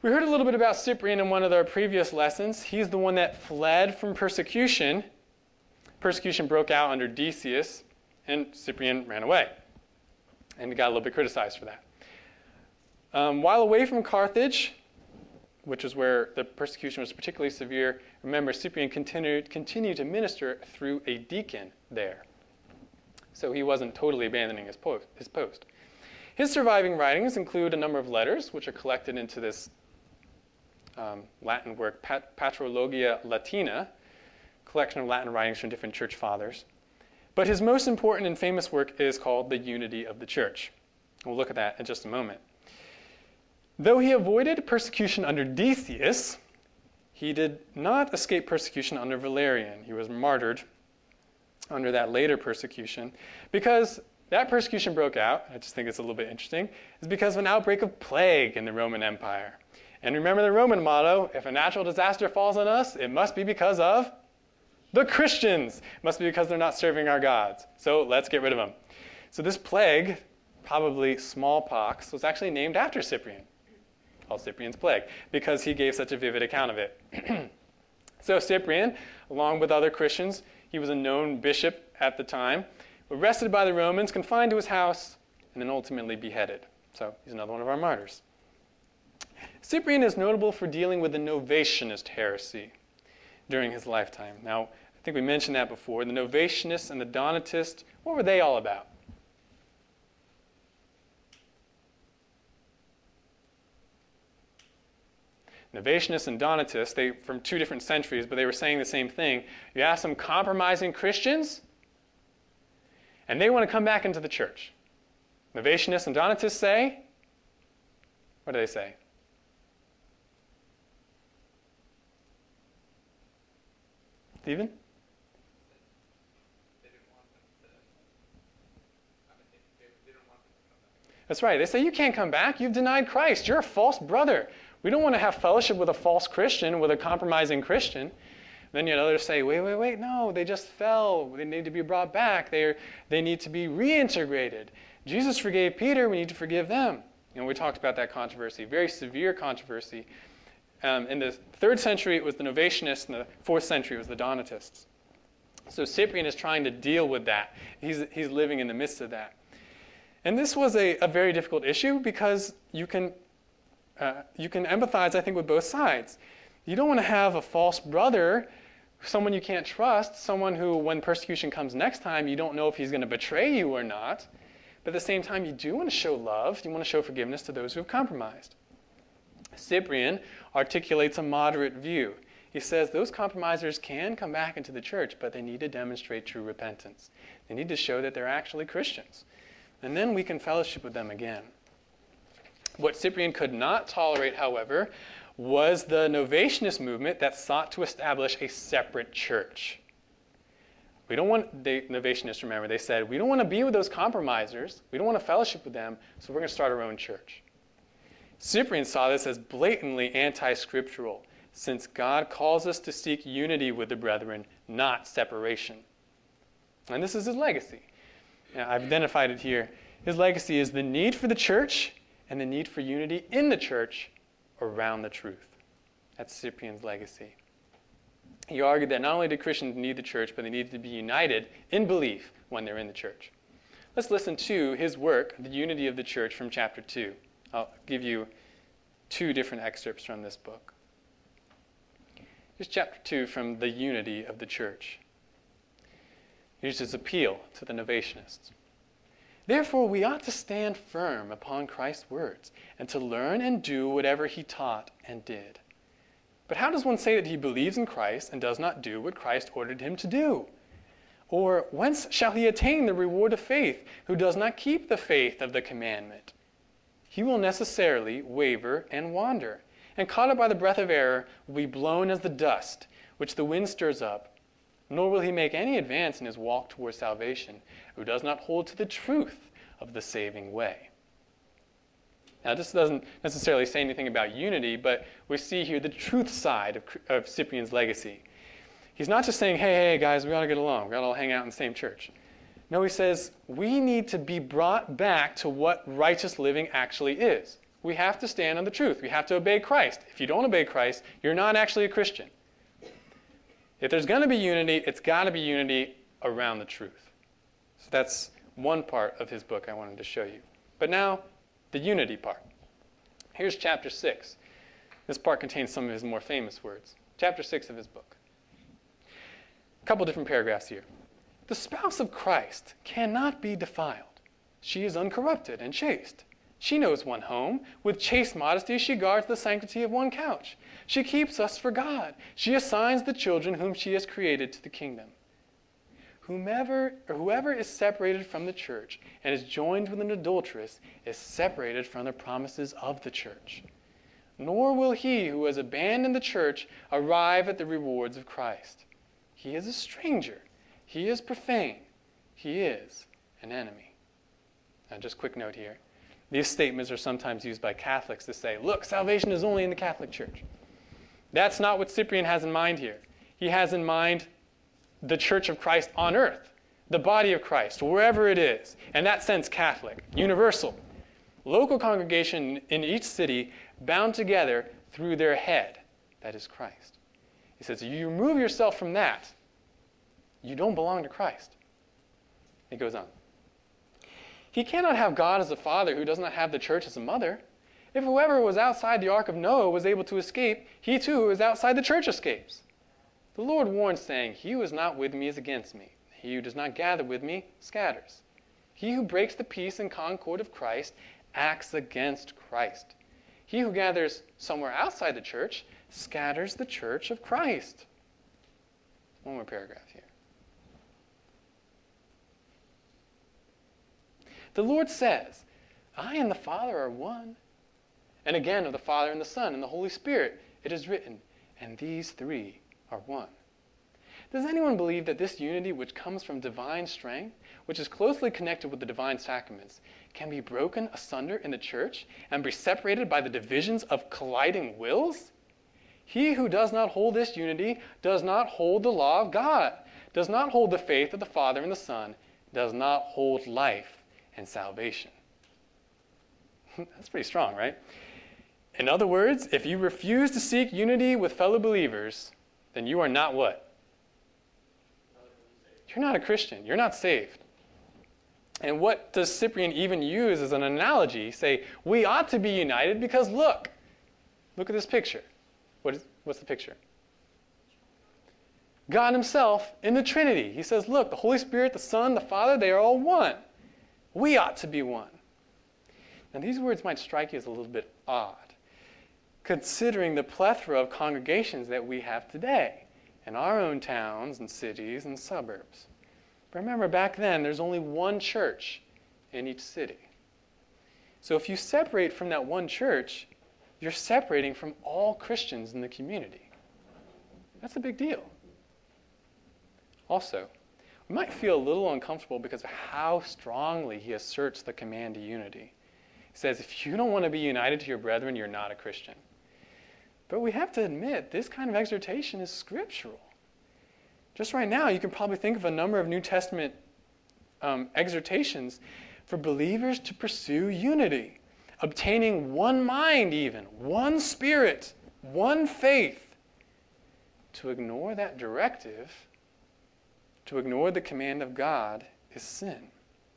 We heard a little bit about Cyprian in one of our previous lessons. He's the one that fled from persecution. Persecution broke out under Decius, and Cyprian ran away. And he got a little bit criticized for that. Um, while away from Carthage, which is where the persecution was particularly severe, remember, Cyprian continued, continued to minister through a deacon there. So he wasn't totally abandoning his post, his post. His surviving writings include a number of letters, which are collected into this um, Latin work, Pat- Patrologia Latina, collection of Latin writings from different church fathers. But his most important and famous work is called The Unity of the Church. We'll look at that in just a moment. Though he avoided persecution under Decius, he did not escape persecution under Valerian. He was martyred under that later persecution because that persecution broke out, I just think it's a little bit interesting, is because of an outbreak of plague in the Roman Empire. And remember the Roman motto, if a natural disaster falls on us, it must be because of the Christians. It must be because they're not serving our gods. So let's get rid of them. So this plague, probably smallpox, was actually named after Cyprian, called Cyprian's plague, because he gave such a vivid account of it. So Cyprian, along with other Christians, he was a known bishop at the time, arrested by the Romans, confined to his house, and then ultimately beheaded. So he's another one of our martyrs. Cyprian is notable for dealing with the Novatianist heresy during his lifetime. Now, I think we mentioned that before. The Novatianists and the Donatists, what were they all about? Novatianists and Donatists, they from two different centuries, but they were saying the same thing. You ask them compromising Christians, and they want to come back into the church. Novatianists and Donatists say, what do they say? Stephen? They didn't want them to, I mean, they, they didn't want them to come back. That's right. They say, you can't come back. You've denied Christ. You're a false brother. We don't want to have fellowship with a false Christian, with a compromising Christian. Then yet others say, wait, wait, wait, no, they just fell. They need to be brought back. They they need to be reintegrated. Jesus forgave Peter. We need to forgive them. And we talked about that controversy, very severe controversy. Um, in the third century, it was the Novatianists. In the fourth century, it was the Donatists. So Cyprian is trying to deal with that. He's, he's living in the midst of that. And this was a, a very difficult issue because you can, uh, you can empathize, I think, with both sides. You don't want to have a false brother, someone you can't trust, someone who, when persecution comes next time, you don't know if he's going to betray you or not. But at the same time, you do want to show love. You want to show forgiveness to those who have compromised. Cyprian articulates a moderate view. He says those compromisers can come back into the church, but they need to demonstrate true repentance. They need to show that they're actually Christians. And then we can fellowship with them again. What Cyprian could not tolerate, however, was the Novatianist movement that sought to establish a separate church. We don't want, the Novatianists, remember, they said, we don't want to be with those compromisers. We don't want to fellowship with them, so we're going to start our own church. Cyprian saw this as blatantly anti-scriptural, since God calls us to seek unity with the brethren, not separation. And this is his legacy. Now, I've identified it here. His legacy is the need for the church and the need for unity in the church around the truth. That's Cyprian's legacy. He argued that not only did Christians need the church, but they needed to be united in belief when they're in the church. Let's listen to his work, The Unity of the Church, from chapter two. I'll give you two different excerpts from this book. Here's chapter two from The Unity of the Church. Here's his appeal to the Novatianists. Therefore, we ought to stand firm upon Christ's words and to learn and do whatever he taught and did. But how does one say that he believes in Christ and does not do what Christ ordered him to do? Or whence shall he attain the reward of faith who does not keep the faith of the commandment? He will necessarily waver and wander, and caught up by the breath of error will be blown as the dust, which the wind stirs up. Nor will he make any advance in his walk towards salvation, who does not hold to the truth of the saving way. Now, this doesn't necessarily say anything about unity, but we see here the truth side of, of Cyprian's legacy. He's not just saying, hey, hey, guys, we ought to get along. We ought to all hang out in the same church. No, he says, we need to be brought back to what righteous living actually is. we have to stand on the truth. We have to obey Christ. If you don't obey Christ, you're not actually a Christian. If there's going to be unity, it's got to be unity around the truth. So that's one part of his book I wanted to show you. But now, the unity part. Here's chapter six. This part contains some of his more famous words. Chapter six of his book. A couple different paragraphs here. The spouse of Christ cannot be defiled. She is uncorrupted and chaste. She knows one home. With chaste modesty, she guards the sanctity of one couch. She keeps us for God. She assigns the children whom she has created to the kingdom. Whomever, or whoever is separated from the church and is joined with an adulteress is separated from the promises of the church. Nor will he who has abandoned the church arrive at the rewards of Christ. He is a stranger. He is profane. He is an enemy. Now, just a quick note here. These statements are sometimes used by Catholics to say, look, salvation is only in the Catholic Church. That's not what Cyprian has in mind here. He has in mind the Church of Christ on earth, the body of Christ, wherever it is. In that sense, Catholic, universal. Local congregation in each city bound together through their head, that is Christ. He says, you remove yourself from that, you don't belong to Christ. He goes on. He cannot have God as a father who does not have the church as a mother. If whoever was outside the ark of Noah was able to escape, he too who is outside the church escapes. The Lord warns, saying, he who is not with me is against me. He who does not gather with me scatters. He who breaks the peace and concord of Christ acts against Christ. He who gathers somewhere outside the church scatters the church of Christ. One more paragraph here. The Lord says, I and the Father are one. And again, of the Father and the Son and the Holy Spirit, it is written, and these three are one. Does anyone believe that this unity, which comes from divine strength, which is closely connected with the divine sacraments, can be broken asunder in the church and be separated by the divisions of colliding wills? He who does not hold this unity does not hold the law of God, does not hold the faith of the Father and the Son, does not hold life and salvation. That's pretty strong, right? In other words, if you refuse to seek unity with fellow believers, then you are not what? You're not a Christian. You're not saved. And what does Cyprian even use as an analogy? Say, we ought to be united because look, look at this picture. What is, what's the picture? God himself in the Trinity. He says, look, the Holy Spirit, the Son, the Father, they are all one. We ought to be one. Now, these words might strike you as a little bit odd, considering the plethora of congregations that we have today in our own towns and cities and suburbs. But remember, back then, there's only one church in each city. So if you separate from that one church, you're separating from all Christians in the community. That's a big deal. Also, we might feel a little uncomfortable because of how strongly he asserts the command to unity. He says, if you don't want to be united to your brethren, you're not a Christian. But we have to admit, this kind of exhortation is scriptural. Just right now, you can probably think of a number of New Testament um, exhortations for believers to pursue unity, obtaining one mind even, one spirit, one faith. To ignore that directive, to ignore the command of God, is sin.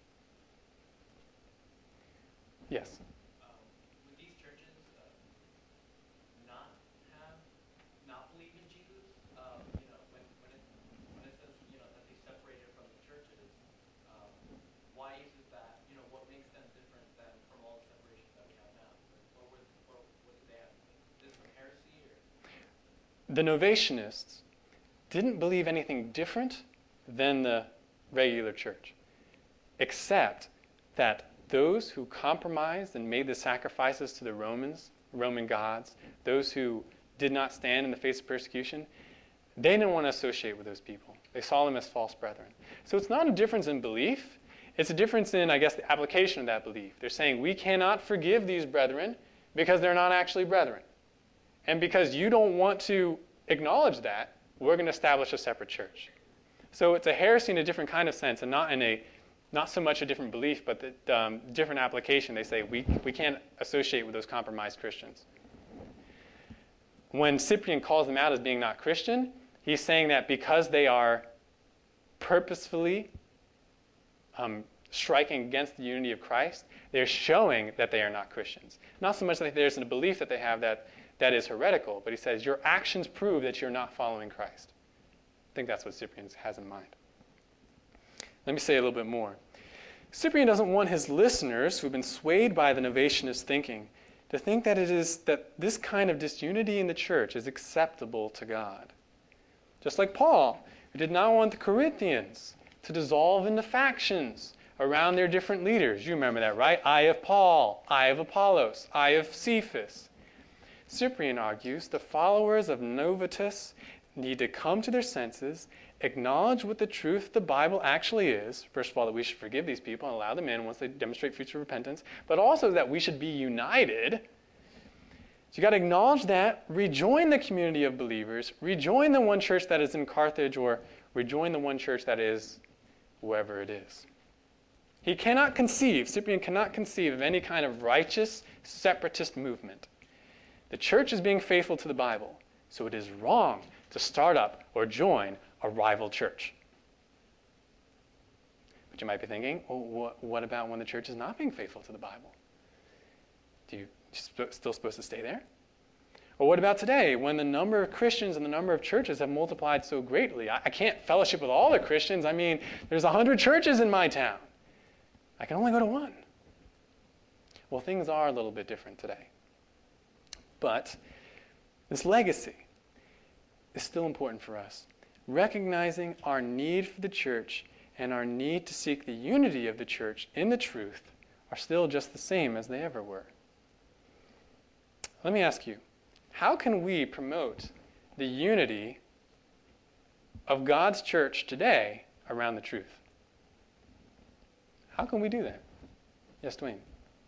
Yes? Um, would these churches uh, not have, not believe in Jesus? Um, you know, when, when, it, when it says, you know, that they separated from the churches, um, why is it that, you know, what makes them different than from all the separations that we have now? What, were, what, what did they have? Is this from heresy? Or? The Novatianists didn't believe anything different than the regular church, except that those who compromised and made the sacrifices to the Romans, Roman gods, those who did not stand in the face of persecution, they didn't want to associate with those people. They saw them as false brethren. So it's not a difference in belief. It's a difference in, I guess, the application of that belief. They're saying we cannot forgive these brethren because they're not actually brethren. And because you don't want to acknowledge that, we're going to establish a separate church. So it's a heresy in a different kind of sense and not in a not so much a different belief, but the um, different application. They say we, we can't associate with those compromised Christians. When Cyprian calls them out as being not Christian, he's saying that because they are purposefully um, striking against the unity of Christ, they're showing that they are not Christians. Not so much that there's a belief that they have that that is heretical, but he says your actions prove that you're not following Christ. I think that's what Cyprian has in mind. Let me say a little bit more. Cyprian doesn't want his listeners who've been swayed by the Novationist thinking to think that it is that this kind of disunity in the church is acceptable to God. Just like Paul, who did not want the Corinthians to dissolve into factions around their different leaders. You remember that, right? I of Paul, I of Apollos, I of Cephas. Cyprian argues the followers of Novatus need to come to their senses, acknowledge what the truth of the Bible actually is. First of all, that we should forgive these people and allow them in once they demonstrate future repentance, but also that we should be united. So you've got to acknowledge that, rejoin the community of believers, rejoin the one church that is in Carthage, or rejoin the one church that is wherever it is. He cannot conceive, Cyprian cannot conceive of any kind of righteous separatist movement. The church is being faithful to the Bible, so it is wrong to start up or join a rival church. But you might be thinking, well, what, what about when the church is not being faithful to the Bible? Do you sp- still supposed to stay there? Or what about today, when the number of Christians and the number of churches have multiplied so greatly? I, I can't fellowship with all the Christians. I mean, there's a hundred churches in my town. I can only go to one. Well, things are a little bit different today. But this legacy is still important for us. Recognizing our need for the church and our need to seek the unity of the church in the truth are still just the same as they ever were. Let me ask you, how can we promote the unity of God's church today around the truth? How can we do that? Yes, Dwayne.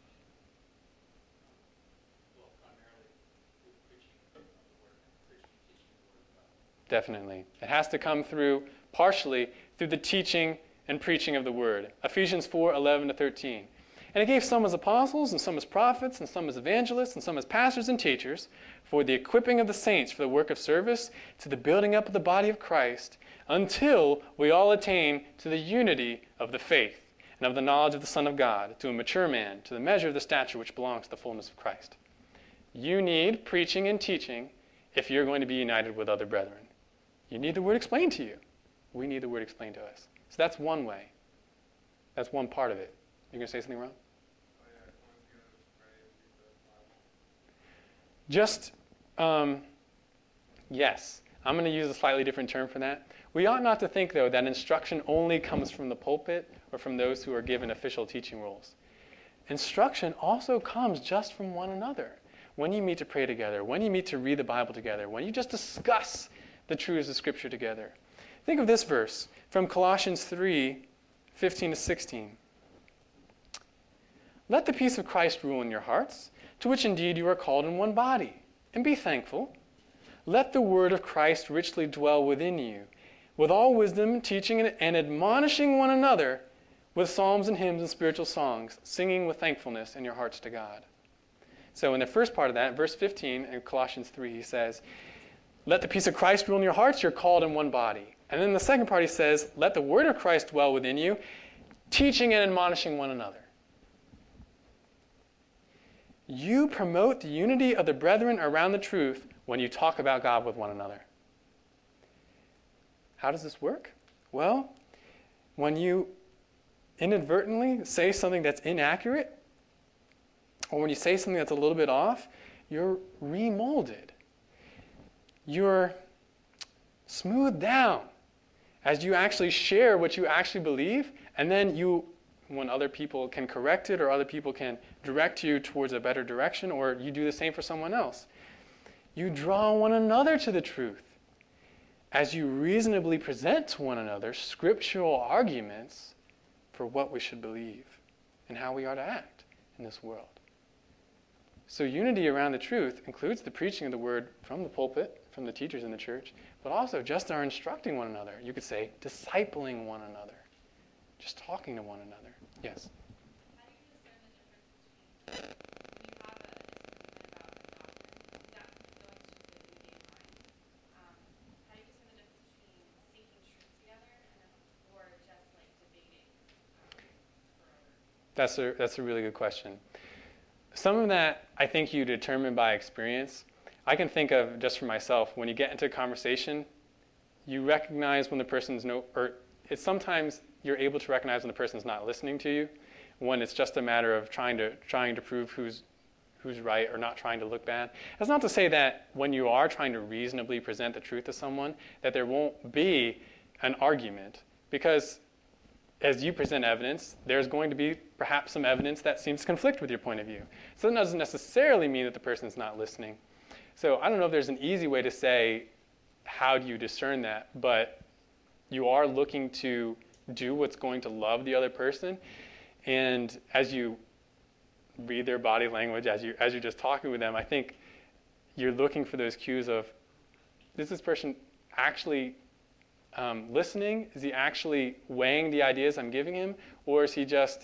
Definitely. It has to come through, partially, through the teaching and preaching of the word. Ephesians four, eleven to thirteen. And it gave some as apostles, and some as prophets, and some as evangelists, and some as pastors and teachers, for the equipping of the saints for the work of service, to the building up of the body of Christ, until we all attain to the unity of the faith, and of the knowledge of the Son of God, to a mature man, to the measure of the stature which belongs to the fullness of Christ. You need preaching and teaching if you're going to be united with other brethren. You need the word explained to you. We need the word explained to us. So that's one way. That's one part of it. You're going to say something, Ron? Just, um, yes. I'm going to use a slightly different term for that. We ought not to think, though, that instruction only comes from the pulpit or from those who are given official teaching roles. Instruction also comes just from one another. When you meet to pray together, when you meet to read the Bible together, when you just discuss the truths of Scripture together. Think of this verse from Colossians three, fifteen to sixteen. Let the peace of Christ rule in your hearts, to which indeed you are called in one body, and be thankful. Let the word of Christ richly dwell within you, with all wisdom, teaching and admonishing one another with psalms and hymns and spiritual songs, singing with thankfulness in your hearts to God. So in the first part of that, verse fifteen in Colossians three, he says, let the peace of Christ rule in your hearts, you're called in one body. And then the second part he says, let the word of Christ dwell within you, teaching and admonishing one another. You promote the unity of the brethren around the truth when you talk about God with one another. How does this work? Well, when you inadvertently say something that's inaccurate, or when you say something that's a little bit off, you're remolded. You're smoothed down as you actually share what you actually believe, and then you, when other people can correct it or other people can direct you towards a better direction, or you do the same for someone else, you draw one another to the truth as you reasonably present to one another scriptural arguments for what we should believe and how we are to act in this world. So unity around the truth includes the preaching of the word from the pulpit, from the teachers in the church, but also just our instructing one another. You could say discipling one another. just talking to one another. Yes? How do you discern the difference between when you have a disagreement about a doctrine, is that going to the unity of mind? Um, how do you discern the difference between seeking truth together and then, or just like debating um, forever? That's a, that's a really good question. Some of that I think you determine by experience. I can think of, just for myself, when you get into a conversation, you recognize when the person's no, or it's sometimes you're able to recognize when the person's not listening to you, when it's just a matter of trying to trying to prove who's who's right or not trying to look bad. That's not to say that when you are trying to reasonably present the truth to someone, that there won't be an argument, because as you present evidence, there's going to be perhaps some evidence that seems to conflict with your point of view. So that doesn't necessarily mean that the person's not listening. So I don't know if there's an easy way to say, how do you discern that? But you are looking to do what's going to love the other person. And as you read their body language, as, you, as you're just talking with them, I think you're looking for those cues of, is this person actually um, listening? Is he actually weighing the ideas I'm giving him? Or is he just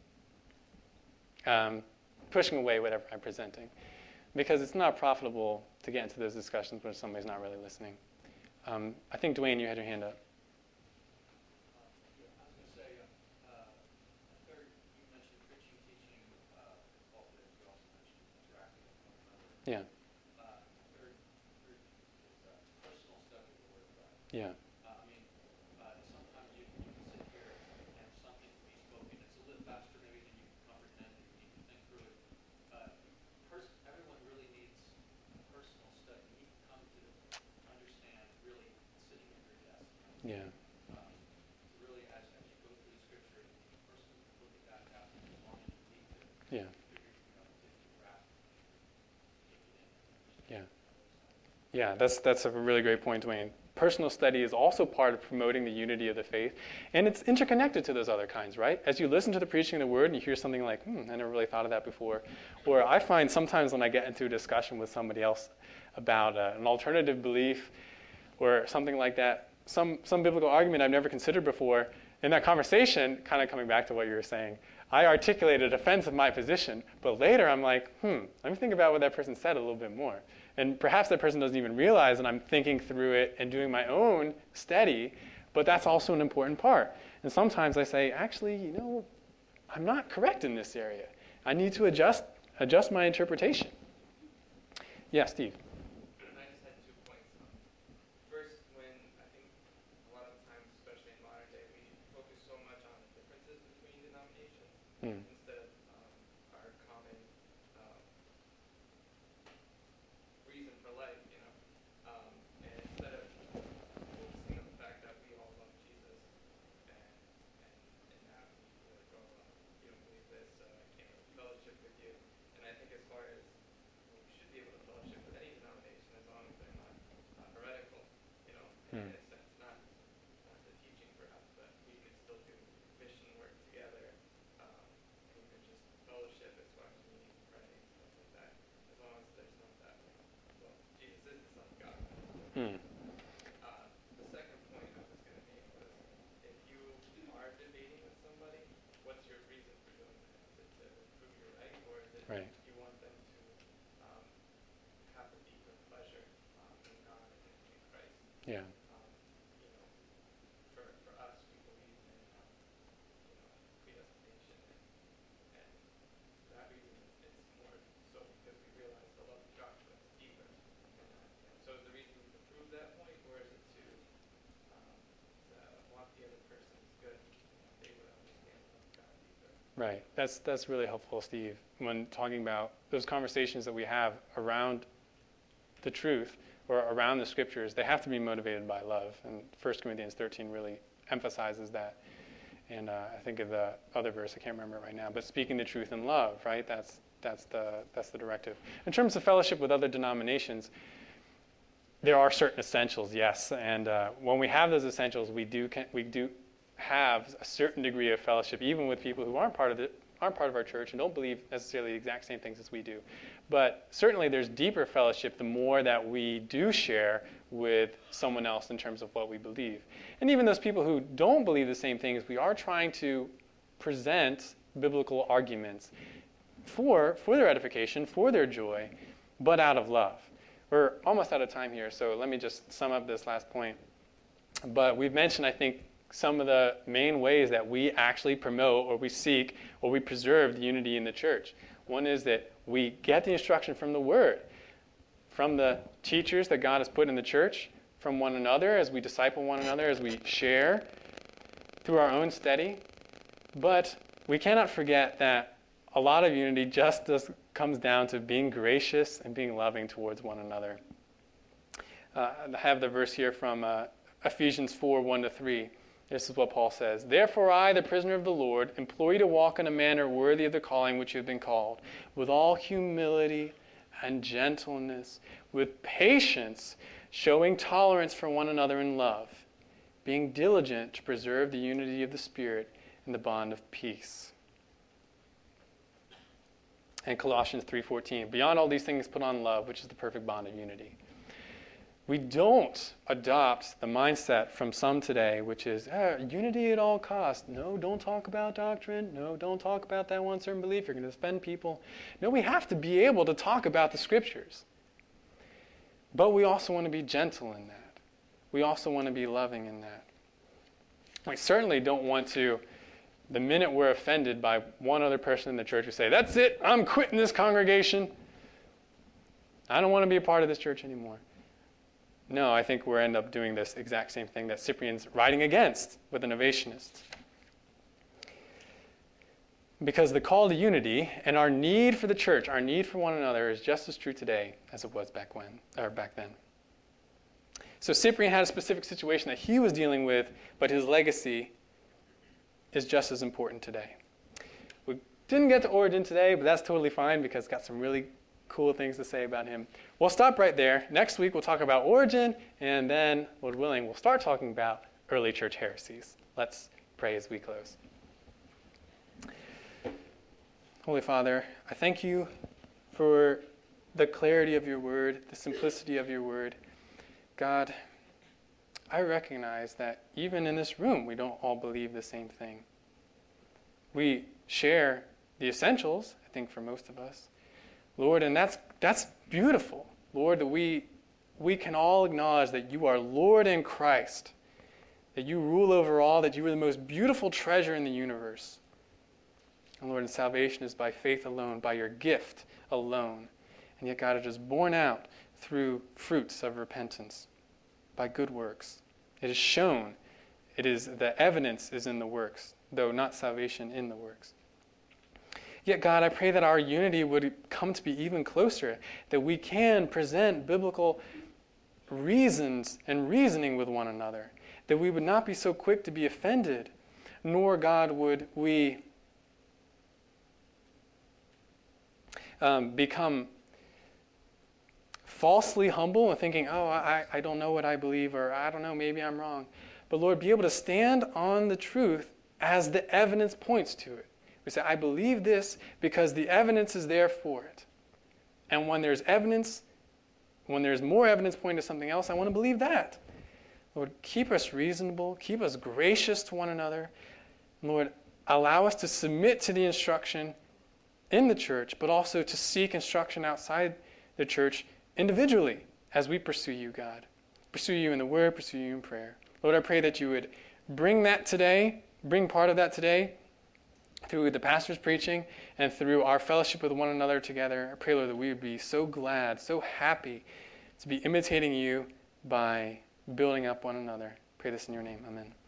um, pushing away whatever I'm presenting? Because it's not profitable to get into those discussions when somebody's not really listening. Um, I think, Dwayne, you had your hand up. Yeah, I was going to say, uh, uh, third, you mentioned preaching, teaching, uh, pulpit. You also mentioned interacting with one another. Yeah. Uh, third, third is uh, personal study of the Word of God. Yeah. Uh, I mean, uh, sometimes you, you can sit here and something can be spoken. It's a little faster maybe than you can comprehend, and you need to think through it. Uh, pers- everyone really needs personal study. You need to come to understand really sitting at your desk. Yeah. Um, to really, as, as you go through the scripture, you need to personally look at that passage as long as you need to. Yeah. Figure, you know, to, to grasp, take it in, and understand. Yeah. Yeah, that's that's a really great point, Dwayne. Personal study is also part of promoting the unity of the faith, and it's interconnected to those other kinds, right? As you listen to the preaching of the word and you hear something like, hmm, I never really thought of that before. Or I find sometimes when I get into a discussion with somebody else about uh, an alternative belief or something like that, some, some biblical argument I've never considered before, in that conversation, kind of coming back to what you were saying, I articulated a defense of my position, but later I'm like, hmm, let me think about what that person said a little bit more. And perhaps that person doesn't even realize that I'm thinking through it and doing my own study, but that's also an important part. And sometimes I say, actually, you know, I'm not correct in this area. I need to adjust adjust my interpretation. Yeah, Steve. I just had two points. First, when I think a lot of times, especially in modern day, we focus so much on the differences between denominations Mm. instead of um, our common um, reason for life, you know. Um, and instead of focusing on the fact that we all love Jesus and and, and that we feel like, oh, uh, you don't believe this, uh, I can't really fellowship with you. And I think as far as we should be able to fellowship with any denomination as long as they're not uh, heretical, you know, in Hmm. a sense, not not the teaching perhaps, but we can still do mission work together, um, and even just fellowship as far as meeting and praying and stuff like that, as long as there's not that, well, Jesus is the Son of God. Hmm. Uh, the second point I was going to make was, if you are debating with somebody, what's your reason for doing that? Is it to prove you're right, or is it Right. you want them to um, have a deeper pleasure um, in God and in, in Christ? Yeah. Um, you know, for for us, we believe in um, you know predestination, and, and for that reason, it's more so because we realize the love of Joshua is deeper than that. You know? So is the reason to prove that point, or is it to um, to want the other person's good? You know, they would understand the love of God deeper. Right. That's that's really helpful, Steve, when talking about those conversations that we have around the truth or around the scriptures. They have to be motivated by love, and First Corinthians thirteen really emphasizes that. And uh, I think of the other verse, I can't remember it right now, but speaking the truth in love, right? That's that's the that's the directive. In terms of fellowship with other denominations, there are certain essentials, yes. And uh, when we have those essentials, we do can, we do have a certain degree of fellowship, even with people who aren't part of the aren't part of our church and don't believe necessarily the exact same things as we do. But certainly, there's deeper fellowship the more that we do share with someone else in terms of what we believe. And even those people who don't believe the same things, we are trying to present biblical arguments for, for their edification, for their joy, but out of love. We're almost out of time here, so let me just sum up this last point. But we've mentioned, I think, some of the main ways that we actually promote or we seek or we preserve the unity in the church. One is that we get the instruction from the Word, from the teachers that God has put in the church, from one another as we disciple one another, as we share through our own study. But we cannot forget that a lot of unity just does, comes down to being gracious and being loving towards one another. Uh, I have the verse here from uh, Ephesians four, one to three. This is what Paul says. Therefore I, the prisoner of the Lord, implore you to walk in a manner worthy of the calling which you have been called, with all humility and gentleness, with patience, showing tolerance for one another in love, being diligent to preserve the unity of the Spirit in the bond of peace. And Colossians three fourteen, beyond all these things put on love, which is the perfect bond of unity. We don't adopt the mindset from some today, which is ah, unity at all costs. No, don't talk about doctrine. No, don't talk about that one certain belief. You're going to offend people. No, we have to be able to talk about the Scriptures. But we also want to be gentle in that. We also want to be loving in that. We certainly don't want to, the minute we're offended by one other person in the church, we say, that's it, I'm quitting this congregation. I don't want to be a part of this church anymore. No, I think we'll end up doing this exact same thing that Cyprian's writing against with the Novatianists. Because the call to unity and our need for the church, our need for one another is just as true today as it was back when, or back then. So Cyprian had a specific situation that he was dealing with, but his legacy is just as important today. We didn't get to Origen today, but that's totally fine because it's got some really cool things to say about him. We'll stop right there. Next week we'll talk about Origen, and then, Lord willing, we'll start talking about early church heresies. Let's pray as we close. Holy Father, I thank you for the clarity of your word, the simplicity of your word. God, I recognize that even in this room, we don't all believe the same thing. We share the essentials, I think, for most of us. Lord, and that's that's beautiful. Lord, that we we can all acknowledge that you are Lord in Christ, that you rule over all, that you are the most beautiful treasure in the universe. And Lord, and salvation is by faith alone, by your gift alone. And yet, God, it is borne out through fruits of repentance, by good works. It is shown. It is the evidence is in the works, though not salvation in the works. Yet, God, I pray that our unity would come to be even closer, that we can present biblical reasons and reasoning with one another, that we would not be so quick to be offended, nor, God, would we um, become falsely humble and thinking, oh, I, I don't know what I believe, or I don't know, maybe I'm wrong. But, Lord, be able to stand on the truth as the evidence points to it. We say, I believe this because the evidence is there for it. And when there's evidence, when there's more evidence pointing to something else, I want to believe that. Lord, keep us reasonable. Keep us gracious to one another. Lord, allow us to submit to the instruction in the church, but also to seek instruction outside the church individually as we pursue you, God. Pursue you in the word, pursue you in prayer. Lord, I pray that you would bring that today, bring part of that today, through the pastor's preaching and through our fellowship with one another together. I pray, Lord, that we would be so glad, so happy to be imitating you by building up one another. I pray this in your name. Amen.